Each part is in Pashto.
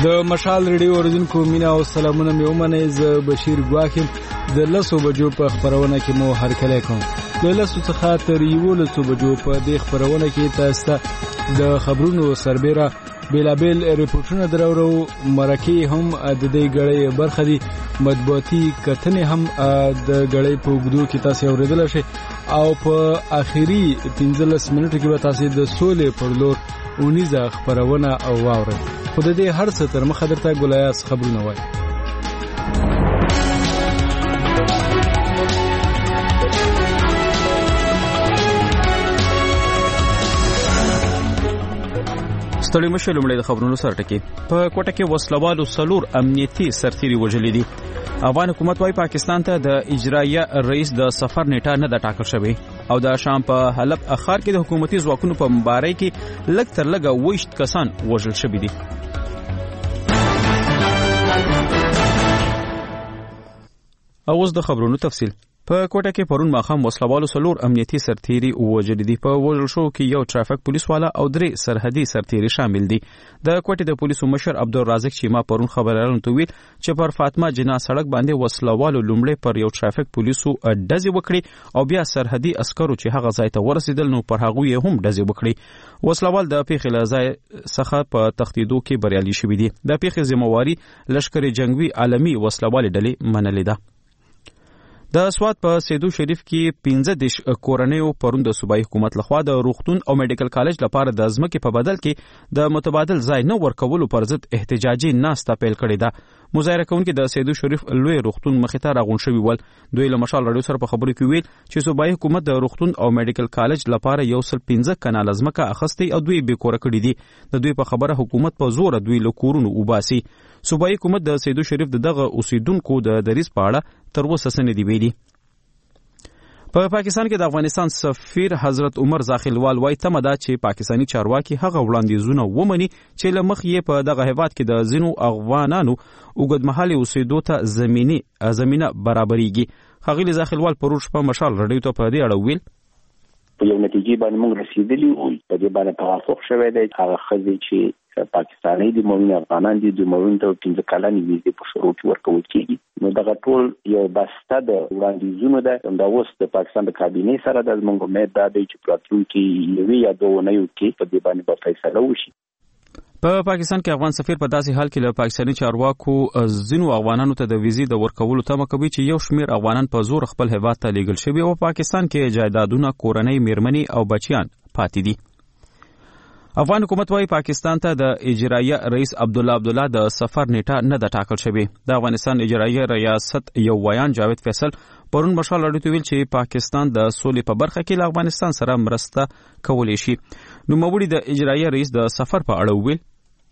د مشال ریډیو اوریدونکو مینا او سلامونه مې ومنئ. زه بشیر ګواکم د 10 بجو په خبرونه کې مو هرکلی کوم. د 10 څخه تر 11 بجو په دې خبرونه کې تاسو ته د خبرونو سربېره بیلابیل ریپورتونه درورو. مرکې هم د دې غړې برخه دي. مطبوعاتي کتنې هم د غړې په وګړو کې تاسو اوریدل شي او په اخیری 15 منټو کې به تاسو د سولې پر لور اونیزه خبرونه او واورئ. خو د دې هر څه تر مخه درته ګلایاس خبرونه وایي. ستړي مشه لومړی د خبرونو سره ټکی. په کوټه کې وسلوالو سلور امنیتي سرتیري وژلي دي. افغان حکومت وايي پاکستان ته د اجرایه رئیس د سفر نیټه نه د ټاکل شوی او د شام په حلب اخار کې د حکومتي ځواکونو په مبارۍ کې لږ تر لږه 20 کسان وژل شوي دي. اوس د خبرونو تفصیل. په کوټه کې پرون ماخام وسلوالو سلور امنیتي سرتیري وژل دي. په وژل شو کې یو ټرافیک پولیس والا او 3 سرحدي سرتیري شامل دي. د کوټې د پولیسو مشر عبدالرازق چیما پرون خبريالانو ته ویل چې پر فاطمه جنا سړک باندې وسلوالو لومړی پر یو ټرافیک پولیسو ډزې وکړي او بیا سرحدي عسکرو چې هغه ځای ته ورسېدل نو پر هغه یې هم ډزې وکړي. وسلوال د پیښې له ځای څخه په تښتیدو کې بریالي شوي دي. د پیښې ذمہواری لشکر جنگي عالمي وسلوال ډلې منلې ده. د سوات په سیدو شریف کې 15 کورنیو پرون د صوبایي حکومت لخوا د روغتون او میډیکل کالج لپاره د ځمکې په بدل کې د متبادل ځای نه ورکولو پر ضد احتجاجي ناسته پیل کړې ده. مظاهره کوونکي د سیدو شریف لوی روغتون مخې ته راغونډ شوي ول. دوی له مشال راډیو سره په خبرو کې ویل چې صوبایي حکومت د روغتون او میډیکل کالج لپاره 115 کناله ځمکه اخیستې او دوی به کور کړې دي. د دوی په خبره حکومت په زور دوی له کورونو وباسي. صوبایي حکومت د سیدو شریف دغه اوسیدونکو د دریز په اړه تر اوسه څه نه دی ویلي. په پاکستان کې د افغانستان سفیر حضرت عمر زاخیلوال وايي تمه ده چې پاکستانی چارواکي هغه وړاندیزونه ومني چې له مخې یې په دغه هیواد کې د ځینو افغانانو اوږدمهالي اوسېدو ته زمینه برابرېږي. ښاغلي زاخیلوال پرون شپه مشال راډیو ته په دې اړه ویل په یو نتیجې باندې موږ رسیدلی او په دې باندې توافق شوی دی. هغه ښځې چې پاکستاني دي موږ افغانان دي د موږ ته 15 کلنې ویزې په شروع کې ورکول کېږي. نو دغه ټول یو بسته د وړاندیزونو ده. دا اوس د پاکستان د کابینې سره د موږ امید ده چې راتلونکي یوې یا دوه اونیو کې په دې باندې به فیصله وشي. په پاکستان کې افغان سفیر په داسې حال کې له پاکستاني چارواکو ځینو افغانانو ته د ویزې د ورکولو تمه کوي چې یو شمیر افغانان په زور خپل هیواد ته لیږل شوي او پاکستان کې جایدادونه کورنۍ میرمنې او بچیان پاتې دي. افغان حکومت وايي پاکستان ته د اجرایه رئیس عبدالله د سفر نیټه نه ده ټاکل شوی. د افغانستان اجرایه ریاست یو ویان جاوید فیصل پرون مشال راډیو ته ویل چې پاکستان د سولې په برخه کې له افغانستان سره مرسته کولی شي. نوموړي د اجرایه رئیس د سفر په اړه ویل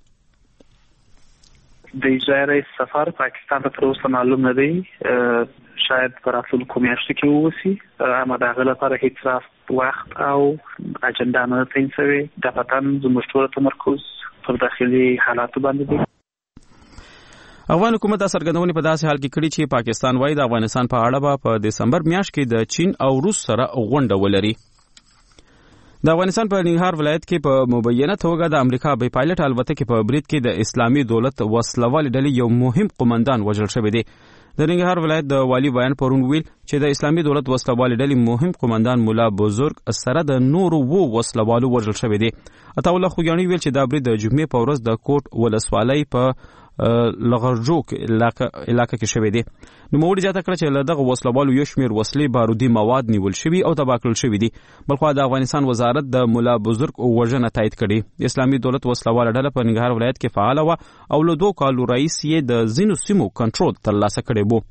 د اجرایه رئیس سفر پاکستان ته تر اوسه معلوم نه دی. شاید پر راتلونکو میاشتو کې ووسی اما د هغه لپاره هیڅ وخت او اجنډا نه تعیین شوې. د وطن زموږ ټول تمرکز پر داخلي حالاتو باندې دی. افغان حکومت دا څرګندونې په داسې حال کې کړي چې پاکستان وايي د افغانستان په اړه به په دسمبر میاشت کې د چین او روس سره غونډه ولري. د افغانستان په ننګرهار ولایت کې په مبینه توګه د امریکا بې پایلټ الوتکې په برید کې د اسلامي دولت وسلوال ډلې یو مهم قومندان وژل شوی دی. د ننګرهار ولایت د والی بیان پرون ویل چې د اسلامي دولت وسلوال ډلې مهم قومندان مولا بزرگ سره د نورو وسلوالو وژل شوی دی. عطاالله خوګیاڼي ویل چې دا برید د جمعې په ورځ د کوټ ولسوالۍ په لغرجوک علاقه کې شوی دی. نوموړي زیاته کړه چې له دغه وسلوالو یو شمېر وسلې بارودي مواد نیول شوي او تباه کړل شوي دي. بلخوا د افغانستان وزارت د مولا بزرگ وژنه تایید کړې. اسلامي دولت وسلواله ډله په ننګرهار ولایت کې فعاله وه او له 2 کالو راهیسې یې د ځینو سیمو کنټرول ترلاسه کړی و.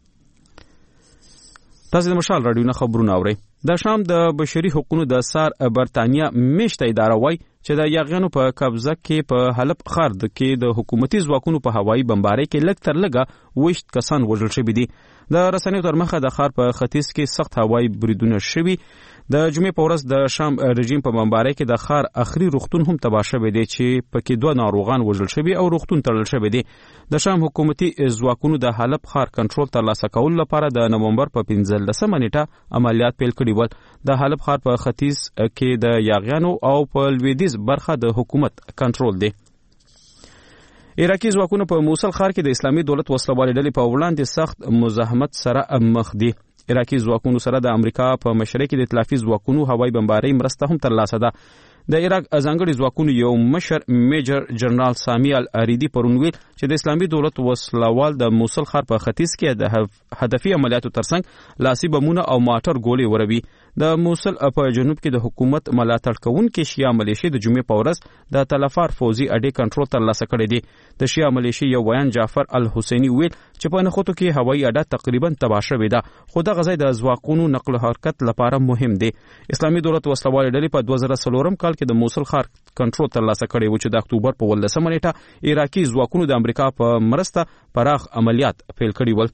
تاسو د مشال راډیو نه خبرونه اورئ. د شام د بشري حقوقو د سار برتانیا میشته اداره وايي چې د یاغیانو په قبضه کې په حلب ښار کې د حکومتي ځواکونو په هوایي بمبارۍ کې لږ تر لږه 20 کسان وژل شوي دي. د رسنیو تر مخه د ښار په ختیځ کې سخت هوایي بریدونه شوي. د جمعې په ورځ د شام رژیم په بمبارۍ کې د ښار اخري روغتون هم تباه شوی دی چې پکې 2 ناروغان وژل شوي او روغتون تړل شوی دی. د شام حکومتي ځواکونو د حلب ښار کنټرول ترلاسه کولو لپاره د نومبر په 15 نیټه عملیات پیل کړي ول. د حلب ښار په ختیځ کې د یاغیانو او په لویدیځ برخه د حکومت کنټرول دی. عراقي ځواکونه په موصل ښار کې د اسلامي دولت وسلوالې ډلې په وړاندې سخت مزاحمت سره مخ دي. عراقي ځواکونو سره د امریکا په مشرۍ کې د ائتلافي ځواکونو هوایي بمبارۍ مرسته هم ترلاسه ده. د عراق ځانګړي ځواکونو یو مشر میجر جنرال سامي الاریدي پرون ویل چې د اسلامي دولت وسلوال د موصل ښار په ختیځ کې د هدفي عملیاتو ترڅنګ لاسي بمونه او ماټر ګولې وروي. د موصل په جنوب کې د حکومت ملاتړ کوونکې شیعه ملیشي د جمعې په ورځ د تلفار فوزي اډې کنټرول ترلاسه کړی دی. د شیعه ملیشي یو ویان جعفر الحسیني ویل چې په نښتو کې هوایي اډه تقریبا تباه شوې ده، خو دغه ځای د ځواکونو نقل و حرکت لپاره مهم دی. اسلامي دولت وسلوالې ډلې په 2004 کال کې د موصل ښار کنټرول ترلاسه کړی و چې د اکتوبر په 18 نیټه عراقي ځواکونو د امریکا په مرسته پراخ عملیات پیل کړي ول.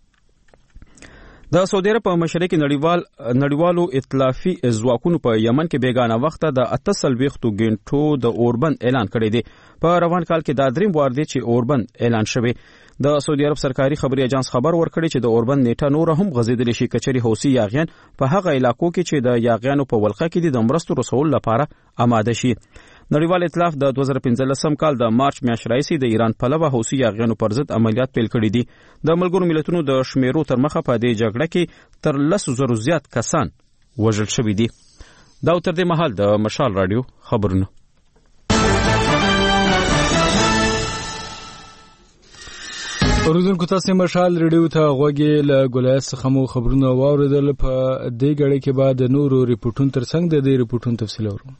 د سعودي عرب په مشرۍ کې نړیوالو ائتلافي ځواکونو په یمن کې بیګانه وخت د 48 غنټو د اوربند اعلان کړی دی. په روان کال کې دا دریم وار دی چې اوربند اعلان شوی. د سعودي عرب سرکاري خبري اژانس خبر ورکړی چې د اوربند نیټه نور هم غځېدلی شي کچري حوثي یاغیان په هغه علاقو کې چې د یاغیانو په ولقه کې د مرستو رسول لپاره آماده شي. نړیوال ائتلاف د 2015 کال د مارچ میاشتې راهیسې د ایران پلوه حوثي یاغیانو پر ضد عملیات پیل کړي دي. د ملګرو ملتونو د شمیرو تر مخه په دې جګړه کې تر 10,000 زیات کسان وژل شوي دي. دا تر دې مهال د مشال رادیو خبرونه. اوریدونکو تاسو مشال ریډیو ته غوږی له ګولایت څخه مو خبرونه واوریدل. په دې غړي کې بعد نورو ریپورتونو ترڅنګ د دې ریپورتونو تفصیل اورو.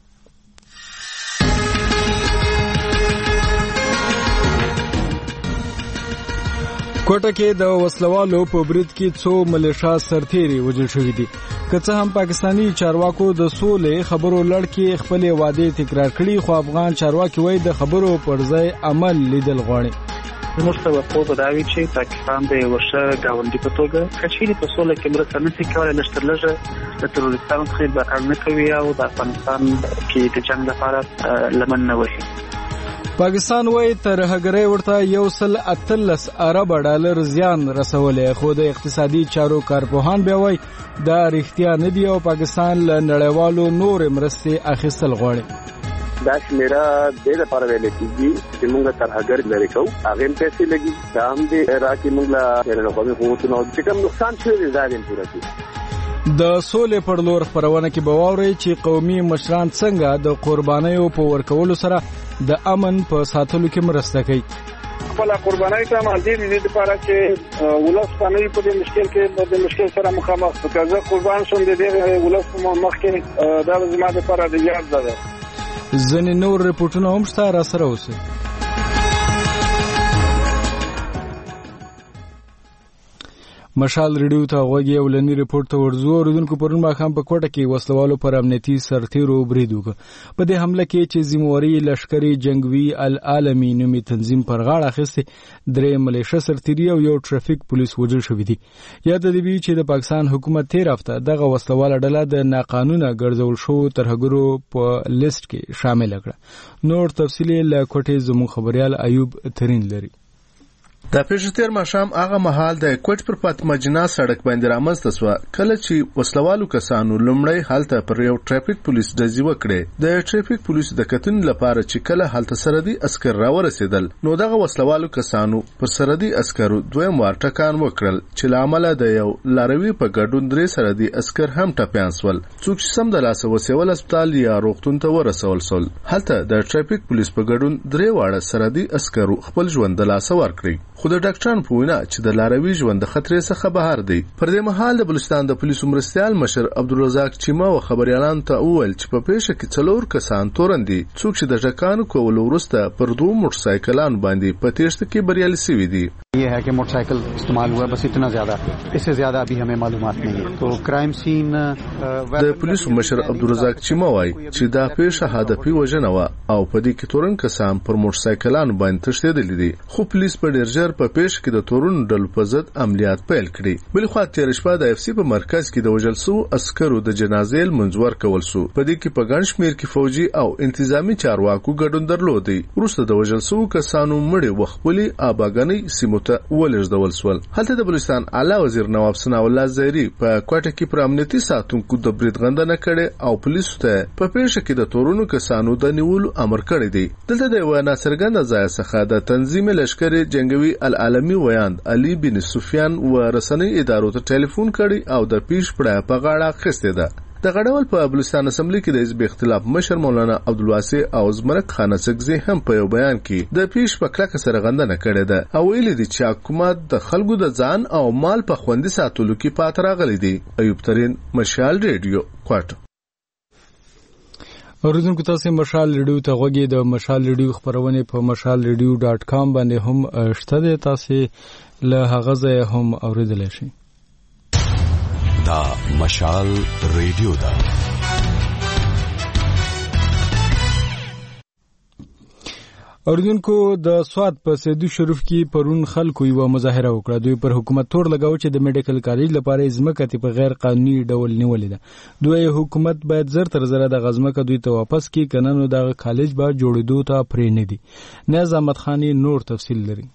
کوټه کې د وسلوالو په برید کې څو ملیشا سرتیري وژل شوي دي. که څه هم پاکستانی چارواکو د سولې خبرو لړ کې خپل وعده تکرار کړي، خو افغان چارواکي وایي د خبرو پر ځای عمل لیدل غواړي. مستوى خوب داوي چې پاکستان د یو ښه ګاونډي په توګه کچېرې په سوله کې مرسته نشي کولای، لږ تر لږه د تروریستانو څخه بهر نه کوي او د افغانستان کې د جنګ لپاره لمن نه وهي. پاکستان وایي ترهګرۍ ورته 118 ارب ډالر زیان رسولې، خو د اقتصادي چارو کارپوهان بیا وایي دا رښتیا نه دی او پاکستان له نړیوالو نور مرستې اخیستل غواړي. دا شمیره د لپاره ویل کېږي چې موږ ترهګر لري کوو، هغه هم پیسې لګي، دا هم د عراقي موږ له نړیوالو حقوقو چې کوم نقصان شوی دی دا هم پوره کړي. د سولې پر لور خبرونه کې به واورئ چې قومي مشران څنګه د قربانیو په ورکولو سره د امن په ساتلو کې مرسته کوي. خپل قربانای ته مالدي دي لپاره چې ولس باندې په دې مشکل کې د مشکل سره مخامخ کړه. قربان شوم د دې ولس مخ کې دا زما لپاره د یاد ده. ځینې نور ریپورتونه هم شته، را سره اوسئ. مشال ریډیو ته غوږی اولنی ریپورت ته ورزو. اوریدونکو پرون ماښام په کوټه کې وسلوالو پر امنیتي سرتیرو برید وکړ. په دې حمله کې چې ذمہواري لشکري جنگوي العالمي نومي تنظیم پر غاړه اخیستې، 3 ملیشه سرتیري او یو ټرافیک پولیس وژل شوي دي. یاد دی چې د پاکستان حکومت تیر هفته دغه وسلواله ډله د ناقانونه ګرځول شو ترهګرو په لیست کې شامل کړه. نور تفصیل له کوټې زموږ خبريال ایوب ترين لري. د پېښتیر ماښام هغه مهال د کوټ پر فاطمه جناح سړک باندې رامنځته شو کله چې وسلوالو کسانو لمړی حالت پر یو ټرافیک پولیس ډزې وکړې. د ټرافیک پولیس د کتن لپاره چې کله حالت سرحدي عسكر راورسېدل، نو دغه وسلوالو کسانو پر سرحدي عسكرو دویم وار ټکان وکړل چې لامل د یو لاروي په ګډون 3 سرحدي عسكر هم ټپيان شول، څوک چې سم د لاسه وسیول هسپتال یا روغتون ته ورسول شول. هلته د ټرافیک پولیس په ګډون 3 واړه سرحدي عسكرو خپل ژوند د لاسه ورکړي، خو د ډاکټرانو په وینا چې د لاروي ژوند د خطر څخه بهر دی. پر دې مهال د بلوچستان د پولیسو مرستیال مشر عبدالرزاق چیما او خبريالانو ته وویل چې په پیښه کې 4 کسان تورن دي، څوک چې د ټکانو کولو وروسته پر 2 موټرسایکلانو باندې په تېښته کې بریالي شوي دي. ये है कि मोटरसाइकिल इस्तेमाल हुआ, बस इतना ज्यादा, इससे ज्यादा अभी हमें मालूमात नहीं है. तो क्राइम सीन د پولیسو مشر عبدالرزاق چیما وایي چې دا پیښه هدفي وژنه وه او په دې کې تورن کسان پر موټرسایکلانو باندې تښتېدلي دي، خو پولیس په ډېر ژر په پیښه کې د تورن ډلو په ضد عملیات پیل کړي. بل خو تېر شپه د FC په مرکز کې د وژل شوو عسکرو د جنازې لمونځ ورکول شو. په دې کې په ګڼ شمېر کې فوجي او انتظامی چارواکو ګډون درلودی. وروسته د وژل شوو کسانو مړي وخپلې آباګانۍ سیمو ته ولېږدول شول. هلته د بلوچستان اعلی وزیر نواب ثناء الله زهري په کوټه کې پر امنیتي ساتونکو د برید غندنه کړې او پولیسو ته په پیښه کې د تورونو کسانو د نیولو امر کړی دی. دلته د یو ناڅرګنده ځای څخه د تنظیم لشکري جنگوي العالمي ویاند علي بن سفیان و رسنۍ ادارو ته ټلیفون کړی او د پیښ پړه په غاړه اخیستې ده. د غړول په بلوچستان اسمبلی کې د حزب اختلاف مشر مولانا عبدالواسع او زمرک خان سګزي هم په یو بیان کې د پیښ په کلکه سره غندنه کړې ده او ویلي دي چې حکومت د خلکو د ځان او مال په خوندي ساتلو کې پاتې راغلی دی. ایوب ترين، مشال ریډیو، کوټه. اوریدونکو تاسو مشال ریډیو ته غوږی د مشال ریډیو خبرونه په mashalradio.com باندې هم شته دي، تاسو له هغه ځای هم اوریدلی شئ. دا مشال ریډیو دا. اوریدونکو د سواد په سیدو شریف کې پرون خلکو یو مظاهره وکړه. دوی پر حکومت تور لګاو چې د میډیکل کالج لپاره ځمکه په غیر قانوني ډول نیولې ده. دوی حکومت باید زر تر زر د غزمکه دوی ته واپس کړي، کنه نو د کالج به جوړېدو ته پرې نه دي. نیاز احمد خانی نور تفصیل لري.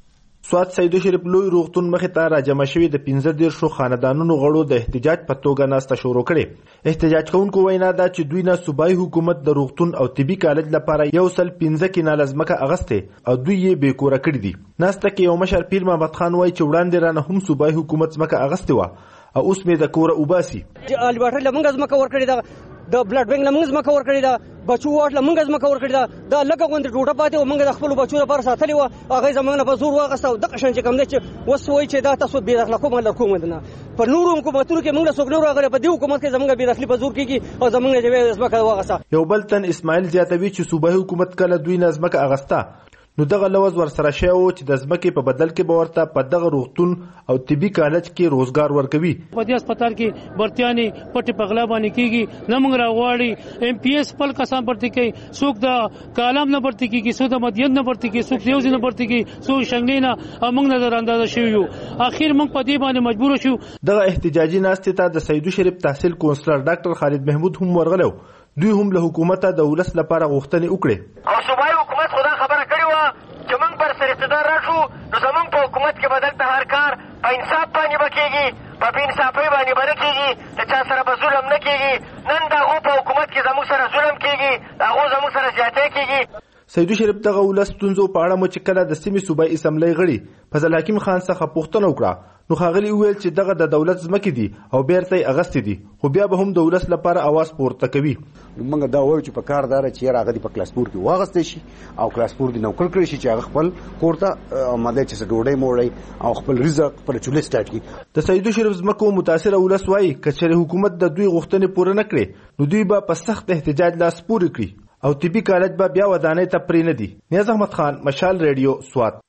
سواد سیدو شریف لوی روغتون مخې ته راجمع شوي د 15 خاندانونو غړو د احتجاج په توګه ناسته شروع کړې. احتجاج کوونکو وینا ده چې دوی نه صوبایي حکومت د روغتون او طبي کالج لپاره 115 کناله ځمکه اغسته او دوی یې بې کوره کړي دي. ناسته کې یو مشر پیر محمد خان وایي چې وړاندې رانه هم صوبایي حکومت ځمکه اغسته و او اوس مې د کوره وباسي. الباټر لمنګ ځمکه ورکړي ده، د بلډ بینک لمنګ ځمکه ورکړي ده، بچو واټ لمنګ ځمکه ورکړي ده، دا لکه غوندې ټوټه پاتې و موږ د خپل بچو لپاره ساتلی و، هغه زمونږ په زور واغسته او دغه شان چې کوم دی چې اوس وایي چې دا تاسو بې دخله کوم له کوم نه په نورو حکومتونو کې موږ له څوک نه راغلی، په دې حکومت کې زمونږ بې دخلي په زور کېږي او زمونږ د ځمکه واغسته. یو بل تن اسماعیل زیاتوي چې صوبایي حکومت کله دوی نه ځمکه اغسته نو دغه لوز ورسره شوی و چې د ځمکې په بدل کې به ورته په دغه روغتون او طبي کالج کې روزګار ورکوي. په دې هسپتال کې برتیانې پټې په غلا باندې کېږي، نه موږ راغواړي ایم پی ایس خپل کسان برتي کوي، څوک د کالم نه برتي کېږي، څوک د مدین نه برتي کېږي، څوک د یو ځای نه برتي کېږي، څوک شنګلې نه، او موږ نظر اندازه شوي یو. اخر موږ په دې باندې مجبور شو. دغه احتجاجي ناستې ته د سیدو شریف تحصیل کونسلر ډاکټر خالد محمود هم ورغلی. دوی هم له حکومته د ولس لپاره غوښتنې وکړې او صوبایي حکومت خو دا خبره کړې وه چې موږ پر سر اقتدار راشو نو زموږ په حکومت کې به دلته هر کار په انصاف باندې به کېږي، په بې انصافۍ باندې به نه کېږي، د چا سره به ظلم نه کېږي. نن د هغو په حکومت کې زموږ سره ظلم کېږي، د هغو زموږ سره زیاتی کېږي. سیدو شریف دغه ولس ستونزو په اړه مو چې کله د سیمې صوبایي اسمبلی غړي فضل حکیم خان څخه پوښتنه وکړه نو ښاغلي وویل چې دغه د دولت ځمکې دي او بیرته یې اغستې دي، خو بیا به هم د ولس لپاره اواز پورته کوي. موږ دا وایو چې په کار داره چې هغه دې په کلاسپور کې واغستې شي او کلاسپور دې نوکر کړی شي چې هغه خپل کور ته آماده چې څه ډوډۍ موړی او خپل رزق خپل چولې سټارټ کړي. د سیدو شریف ځمکو متاثره ولس وایي که چېرې حکومت د دوی غوښتنې پوره نه کړي نو دوی به په سخت احتجاج لاس پورې کړي او طبي کالج به بیا ودانۍ ته پرې نه دي. نیاز احمد خان، مشال ریډیو، سوات.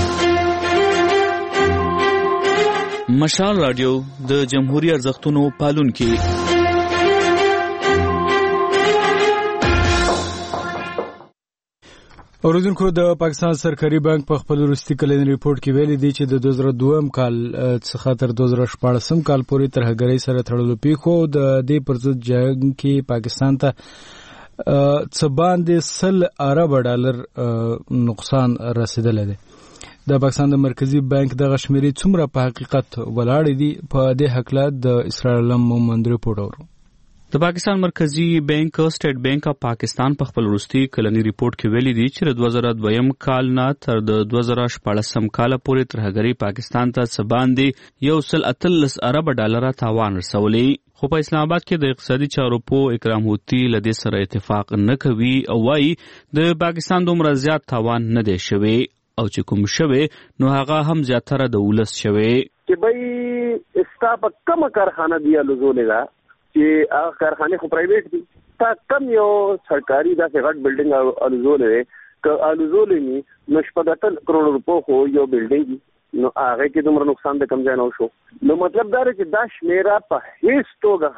مشال رادیو د جمهوریت ارزښتونو پالونکي. اوریدونکو د پاکستان سرکاري بانک په خپل وروستي کلنی ریپورت کې ویلي دی چې د 2002 کال څخه تر 2014 کال پورې ترهګرۍ سره تړلو پیښو د دې پر ضد جنګ کې پاکستان ته څه باندې $100 ارب نقصان رسیدلی دی. د پاکستان د مرکزی بانک دغه شمیرې څومره په حقیقت ولاړې دي په دې هکله د اسرائیل مومند ریپورت اورو. د پاکستان مرکزی بانک سټیټ بانک اف پاکستان په خپل وروستي کلنی ریپورت کې ویلي دی چې د 2002 کال نه تر د 2014 کال پورې ترهګرۍ پاکستان ته څه باندې $113 ارب تاوان رسولی. خو په اسلام آباد کې د اقتصادي چارو په اکرام هوتی له دې سره اتفاق نه کوي او وايي د پاکستان دومره زیات تاوان نه دی شوی او چې کوم شوی نو هغه هم زیاتره د ولس شوی. چې بای استا په کومه کارخانه دی لزولې دا چې هغه کارخانه خو پرایویټ دي، تا کم یو سرکاري داسې غټ بلډینګ الزولې که الزولې ني نو 75 کروڑ روپو خو یو بلډینګ دي نو هغه کې دومره نقصان د کم ځای نه شو. نو مطلب دا چې دا شمیره په هیڅ توګه هم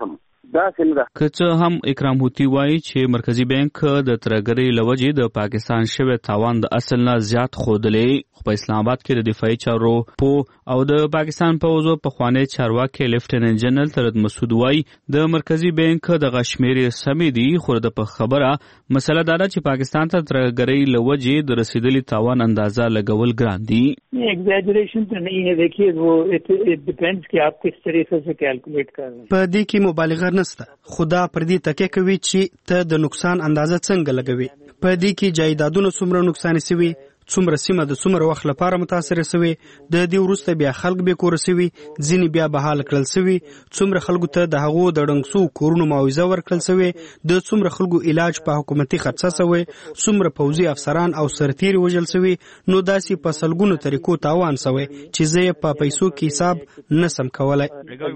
دا څنګه که هم اکرام هوتی وایي چې مرکزی بانک د ترګرۍ لوجې د پاکستان شوی تاوان د اصل نه زیات خودلې په اسلام آباد کې د دفاعي چارو او د پاکستان په وزو په خوانی چارواکي لیفټیننټ جنرال ترد مسعود وایي د مرکزی بانک د غشمیرې سمې دي خو د خبره مسله دا ده چې پاکستان ته ترګرۍ لوجې د رسیدلي تاوان اندازه لګول ګران دي. ایگزیجریشن تو نہیں ہے, دیکھیے وہ اٹ ڈیپینڈز کہ آپ کس طریقے سے کیلکولیٹ کر رہے ہیں. په دې کې مبالغه نشته, خدا پر دې تکیه کوي چې ته د نقصان اندازه څنګه لګوي. په دې کې جایدادونو څومره نقصان شوي, څومره سیمه د څومره وخت لپاره متاثر شوي, د دې وروسته بیا خلک به کور شوي, ځینې بیا بحال کړل شوي, څومره خلکو ته د هغو د ډنګسو کورونو معاوضه ورکړل شوي, د څومره خلکو علاج په حکومتي خرچه شوی, څومره پوځي افسران او سرتیري وژل شوي, نو داسې په سلګونو طریقو تاوان شوی چې زه یې په پیسو کې حساب نسم کولای.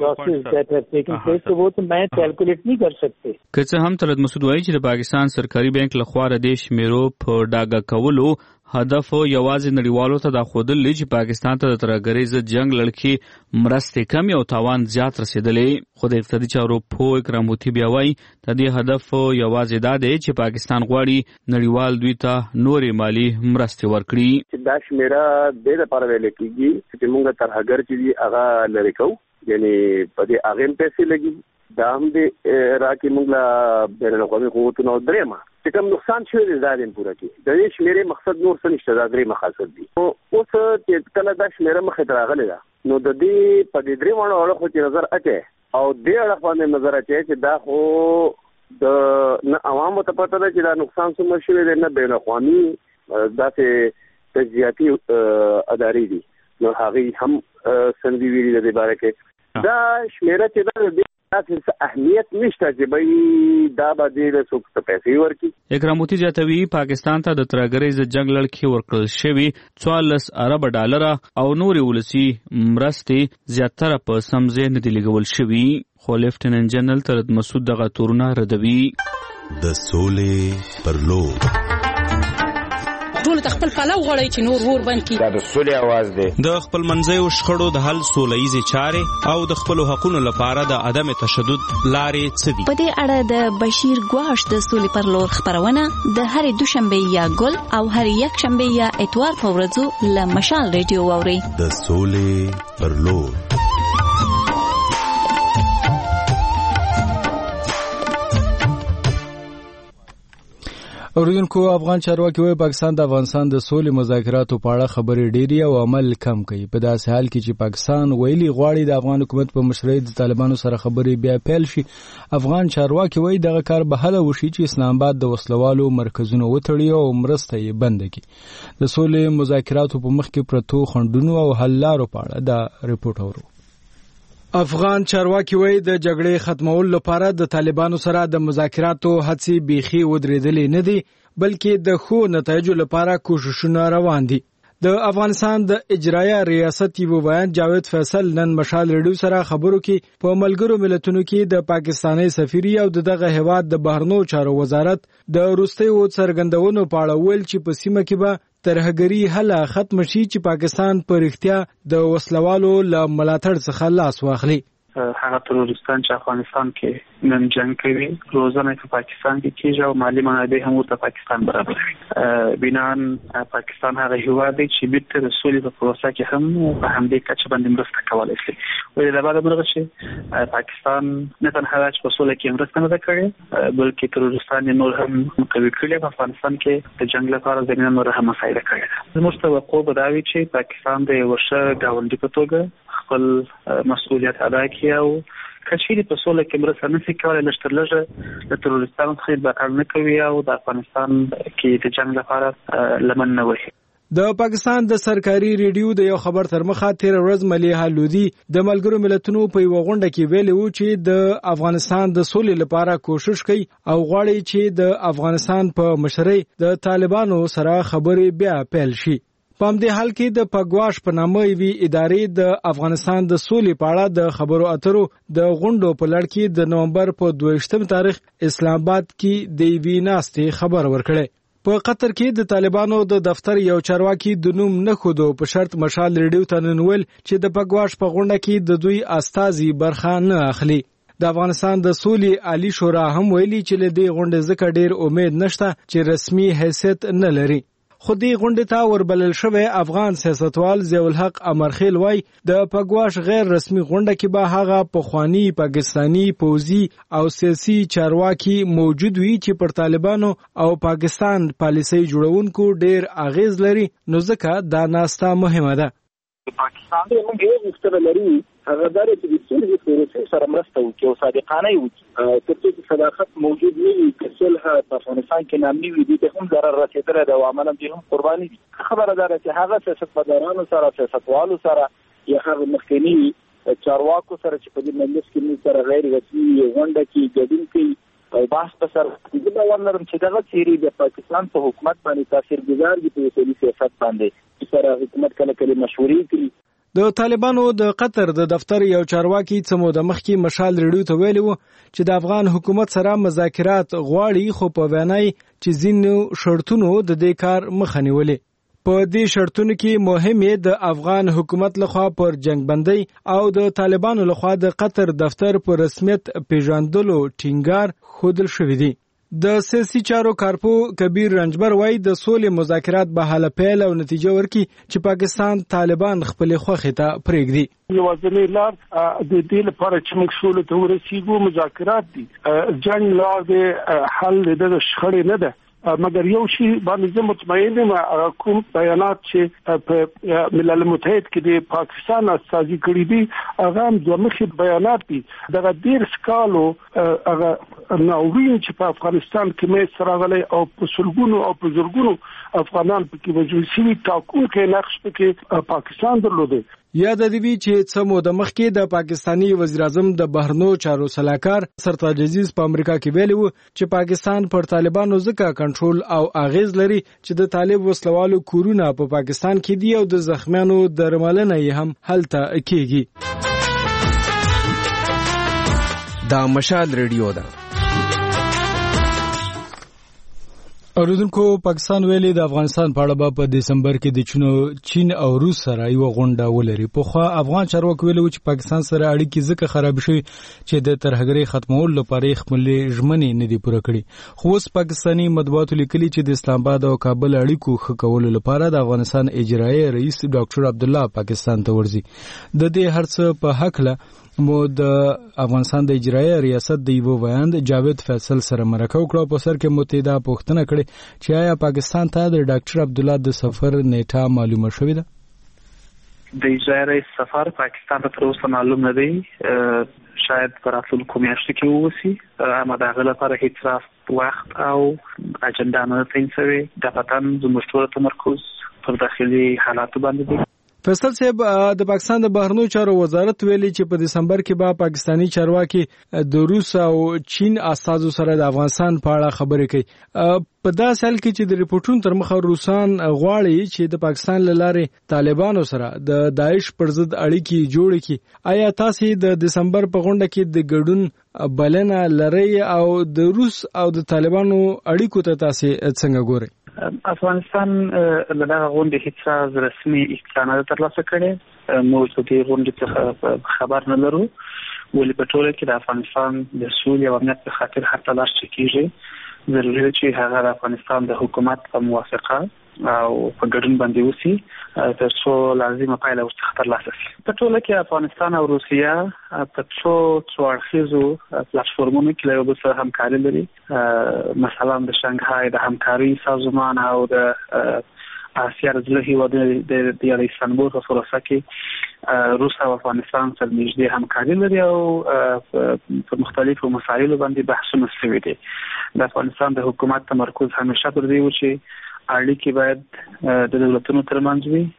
که څه هم ترد مسعود وایي چې د پاکستان سرکاري بانک لخوا د دې شمیرو په ډاګه کولو هدف یوازې نړیوالو ته دا ښودل چې پاکستان ته د ترګرۍ ضد جنگ لړکې مرستې کمې او تاوان زیات رسېدلی. خو د اقتصادي چارو پوه اکرام هوتی بیا وایي د دې هدف یوازې دا دی چې پاکستان غواړي نړیوال دوی ته نورې مالي مرستې ورکړي. دا شمیره دې لپاره ویل کېږي چې موږ ترهګر چې دي هغه لرې کوو, یعنی په دې هغې هم پیسې لګي, دا هم دې راکې موږ له بین الاقوامي قوتونو او درېیمه چې کوم نقصان شوی دی دا دې پوره کړي. د دې شمیرې مقصد نور څه نشته, دا درې مقاصد دي. اوس چې کله دا شمیره مخې ته راغلې ده, نو د دې په دې درې واړو اړخو چې نظر اچوي او دې اړخ باندې نظر اچوي چې دا خو د نه عوامو ته پته ده چې دا نقصان څومره شوی دی, نه بین الاقوامي داسې تجزیاتي ادارې دي, نو هغې هم سندې ویلي د دې باره کې. دا شمیره چې ده تاسو اهمیت نشته چې به دا باندې له څوک ته پیسې ورکړي. اکرام هوتی زیاتوي پاکستان ته د ترګرۍ ضد جنگ لړکې ورکړل شوي 14 ارب ډالره او نورې ولسي مرستې زیاتره په سم ځای نه دي لګول شوي. خو لیفټیننټ جنرال ترد مسعود دغه تورونه ردوي. د سولې پر لور ټول خپل پلو غړی چې نور ور بند کی. دا د سولې आवाज دی. د خپل منځیو شخړو د حل سولهییزې چارې او د خپل حقوقو لپاره د عدم تشدد لارې څه دي. په دې اړه د بشیر ګواش د سولې پر لور خبرونه د هر دوشنبه یا ګل او هر یک شنبه یا اتوار په ورځو له مشال ریډیو واوري. د سولې پر لور. اوریدونکو, افغان چارواکي وايي پاکستان د افغانستان د سولې مذاکراتو په اړه خبرې ډېرې او عمل کم کوي. په داسې حال کې چې پاکستان ویلي غواړي د افغان حکومت په مشرۍ د طالبانو سره خبرې بیا پیل شي, افغان چارواکي وايي دغه کار به هله وشي چې اسلام آباد د وسلوالو مرکزونه وتړي او مرسته یې بند کړي. د سولې مذاکراتو په مخ کې پرتو خنډونو او حل لارو په اړه دا رپورټ اورو. افغان چارواکي وایي د جګړې ختمولو لپاره د طالبانو سره د مذاکراتو هڅې بیخي ودرېدلې نه دي, بلکې د ښو نتایجو لپاره کوششونه روان دي. د افغانستان د اجرایه ریاست یو بیان جاوید فیصل نن مشال ریډیو سره خبرو کې په ملګرو ملتونو کې د پاکستاني سفیر او دغه هیواد د بهرنیو چارو وزارت د وروستیو څرګندونو په اړه ویل چې په سیمه کې به ترهګري هله ختم شي چې پاکستان په رښتیا د وسلوالو له ملاتړ څخه لاس واخلي. هغه تروریستان چې افغانستان کې نن جنگ کوي روزانه په پاکستان کې کیږي او مالی منابع هم ورته پاکستان برابروي. بنان پاکستان هغه هیواد دی چې بیرته د سولې په پروسه کې هم په همدې کچه باندې مرسته کولای شي. ولې دا به مرغه شي پاکستان نه تنها چې په سولې کې مرسته نه کوي بلکې تروریستان نور هم کوي کړي. په افغانستان کې د جنگ لپاره زمينه نور هم مساعده کوي. زموږ توقع به دا وي چې پاکستان د ورشه ګاونډي په توګه خپل مسؤلیت ادا کړي او کچېرې په سوله کې مرسته نشي کولای لږ تر لږه د تروریستانو څخه بقا نه کوي او د افغانستان کې د جنگ لپاره لمن نه وي. د پاکستان د سرکاري ریډیو د یو خبر تر مخه تیر ورځ ملیحه لودي د ملګرو ملتونو په یو غونډه کې ویلي و چې د افغانستان د سولې لپاره کوشش کوي او غواړي چې د افغانستان په مشرۍ د طالبانو سره خبرې بیا پیل شي. په همدې حال کې د پګواش په نامه یوې ادارې د افغانستان د سولې په اړه د خبرو اترو د غونډو په لړ کې د نومبر په 22 تاریخ اسلام آباد کې د یوې ناستې خبر ورکړی. په قطر کې د طالبانو د دفتر یو چارواکي د نوم نه خودو په شرط مشال ریډیو ته نن ویل چې د پګواش په غونډه کې د دوی استازي برخه نه اخلي. د افغانستان د سولې عالی شورا هم ویلي چې له دې غونډې څخه ډیر امید نشته چې رسمي حیثیت نه لري. خو دې غونډې ته وربلل شوی افغان سیاستوال ضیاءالحق امرخیل وای د پګواش غیر رسمي غونډه کې به هغه پخوانی پاکستانی پوځي او سیاسي چارواکي موجود وي چې پر طالبانو او پاکستان پالیسي جوړونکو ډیر اغیز لري، نو ځکه دا ناسته مهمه ده. پاکستان د موږ یو مستقل لري هغه دار چې د صلح پروسې سره مرسته وکړي او صادقانه وي، ترڅو چې صداقت موجود وي چې صلح په افغانستان کې نامني وي، دې هم ضرر رسېدلی دی او عملاً دې هم قرباني دي. خبره ده چې هغه سیاستمدارانو سره سیاستوالو سره یا هغه مخکني چارواکو سره چې په دې مجلس کې موږ سره غیر رسمي غونډه کې ګډون کوي او بحث په سر دې باور لرم چې دغه چیرې د پاکستان په حکومت باندې تاثیرګذار دي په سیاسي سیاست باندې سره حکومت کله مشورې کوي. د طالبانو د قطر د دفتر یو چارواکي څمو د مخکې مشال ریډیو ته ویلي وو چې د افغان حکومت سره مذاکرات غواړي، خو په وینای چې ځینو شرطونو د دې کار مخه نیولې. په دې شرطونو کې مهمه د افغان حکومت لخوا پر جنگبندۍ او د طالبانو لخوا د قطر دفتر پر رسمیت پیژندلو ټینګار خودل شوې دي. د سیاسي چارو کارپو کبیر رنجبر وای د سولې مذاکرات به حل پیل او نتیجه ورکړي چې پاکستان طالبان خپل خوخه ته پرېږدي. یوازینی لار د دې لپاره چې موږ سولې ته ورسیږو مذاکرات دي. جنگ لار د حل د شخړې نه ده، مګر یو شی باندې زه مطمئن یم کوم بیانات چې په ملل متحد کې د پاکستان استازي کړي دي هغه هم دوه مخي بیانات دي. دغه ډیر سکالو هغه ناورین چې په افغانستان کې مې سره غلي او په سلګونو او په زرګونو افغانان په وجود شوي ټاکونکي نقش پکې پاکستان درلوده. یاد دی چې څمو د مخکې د پاکستانی وزیر اعظم د بهرنو چارو سلاکار سرتاج عزیز په امریکا کې ویلي وو چې پاکستان پر طالبانو ځکه کنټرول او اغیز لري چې د طالب وسلوالو کورونه په پاکستان کې دي او د زخمیانو درملنه یې هم هلته کیږي. دا مشال ریډیو ده. اوریدونکو، پاکستان ویلي د افغانستان په اړه په دسمبر کې د چین او روس سره یو غونډه ولري. پخوا افغان چارواکي ویلي چې پاکستان سره اړیکې ځکه خراب شوي چې د ترهګرۍ ختمولو لپاره خپل ژمنې نه دي پوره کړي. خو اوس پاکستاني مطبوعاتو لیکلي چې د اسلام آباد او کابل اړیکو ښه کولو لپاره د افغانستان اجرایي رئیس ډاکټر عبدالله پاکستان ته ورځي. د دې هرڅه په حق له مو د افغانستان د اجرایي ریاست د یو ویاند جاوید فیصل سره مرکه وکړه. په سر کې متحده پوښتنه کړې چې آیا پاکستان ته د ډاکټر عبدالله د سفر نیټه معلومه شوې ده؟ د اجرایي رئیس سفر پاکستان ته تر اوسه معلوم نه دی، شاید په راتلونکو میاشتو کې ووسي، اما د هغه لپاره هیڅ وخت او اجنډا نه تعیین شوې. د وطن زموږ ټول تمرکز پر داخلي حالاتو باندې دی. فیصل صاحب، د پاکستان د بهرنیو چارو وزارت ویلي چې په دسمبر کې به پاکستانی چارواکي د روس او چین استازو سره د افغانستان په اړه خبرې کوي. په داسې حال کې چې د ریپورتونو تر مخه روسان غواړي چې د پاکستان له لارې طالبانو سره د داعش پر ضد اړیکې جوړې کړي، آیا تاسو د دسمبر په غونډه کې د ګډون بلنه لرئ او د روس او د طالبانو اړیکو ته تاسو څنګه ګورئ؟ افغانستان له دغه غونډې هیڅ رسمي اطلاع نه ترلاسه کړې. موږ د دې غونډې څخه خبر نه لرو، ولې په ټوله کې د افغانستان د سولې او امنیت په خاطر هر تلاش چې کیږي ضروري ده چې هغه د افغانستان د حکومت په موافقه او په ګډون باندې وسی تر څو لازمه پایله ورڅخه ترلاسه شي. په ټوله کې افغانستان او روسیه په څو اړخیزو پلیټفورمونو کې له یو بل سره همکاري لري، مثلا د شانګهای د همکاري سازمان او د آسیا د ځلهي هیوادونو د استانبول په پروسه کې روس او افغانستان سره نږدې همکاري لري او په مختلفو مسایلو باندې بحثونه شوي دي. د افغانستان د حکومت تمرکز همیشه پر دې و چې اړیکې باید د دولتونو ترمنځ وي،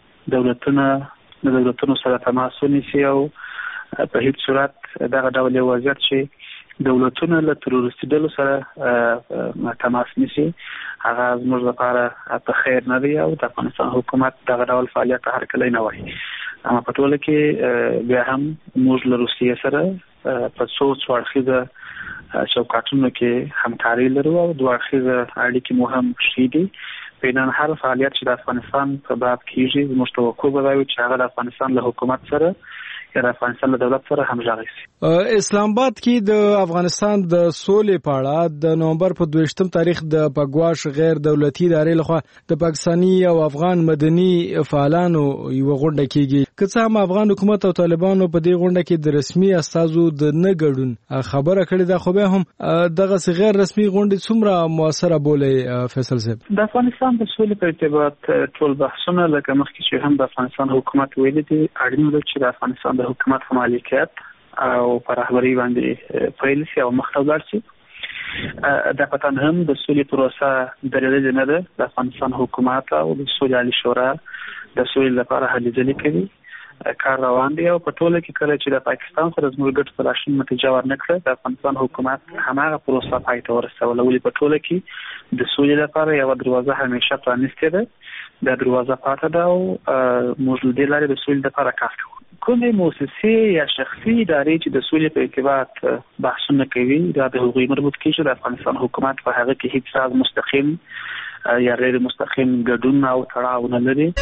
دولتونو سره تماس ونیسي او په هیڅ صورت دغه ډول یو وضعیت چې دولتونه له تروریستي ډلو سره تماس نیسي هغه زموږ لپاره په خیر نه دی او د افغانستان حکومت دغه ډول فعالیت هرکلی نه وایي. اما په ټوله کې بیا هم موږ له روسیې سره په څو اړخیزه چوکاټونو کې همکاري لرو او دوه اړخیزه اړیکې مو هم ښې دي. بینن هر فعالیت چې د افغانستان په باب کیږي زموږ توقع به وي چې هغه د افغانستان له حکومت سره د افغانستان له دولت سره همغږي شي. اسلام آباد کې د افغانستان د سولې په اړه د نومبر په 22 تاریخ د پګواش غیر دولتي ادارې لخوا د پاکستاني او افغان مدني فعالانو یو غونډه کیږي. که څه هم افغان حکومت او طالبانو په دې غونډه کې د رسمي استازو د نه ګډون خبره کړې ده، خو به هم دغه غیر رسمي غونډه څومره موثره بولې فیصل صاحب؟ د افغانستان د سولې په ارتباط ټول بحثونه لکه مخکې چې هم د افغانستان حکومت ویلي دي اړین ده چې د افغانستان د حکومت په مالکیت او پر رهبري باندې پیل شي او مخته ولاړ شي. د پتن هم د سولې پروسه درېدلې نه ده. د افغانستان حکومت او د سولې عالی شورا د سولې لپاره هلې ځلې کوي، کار روان دی او په ټوله کې کله چې د پاکستان سره زموږ ګډ تلاشي نتیجه ورنکړه د افغانستان حکومت هماغه پروسه پای ته ورسوله. ولې په ټوله کې د سولې لپاره یو دروازه همیشه پرانیستې ده، د دروازه پاتې ده او موږ د دې لارې د سولې لپاره کار کوو. کومې مؤسسې یا شخصي ادارې چې د سولې په ارتباط بحثونه کوي دا د هغوی مربوط کیږي. د افغانستان حکومت په هغه کې هیڅ راز مستقیم یا غیر مستقیم ګډون او تړاو نه لري.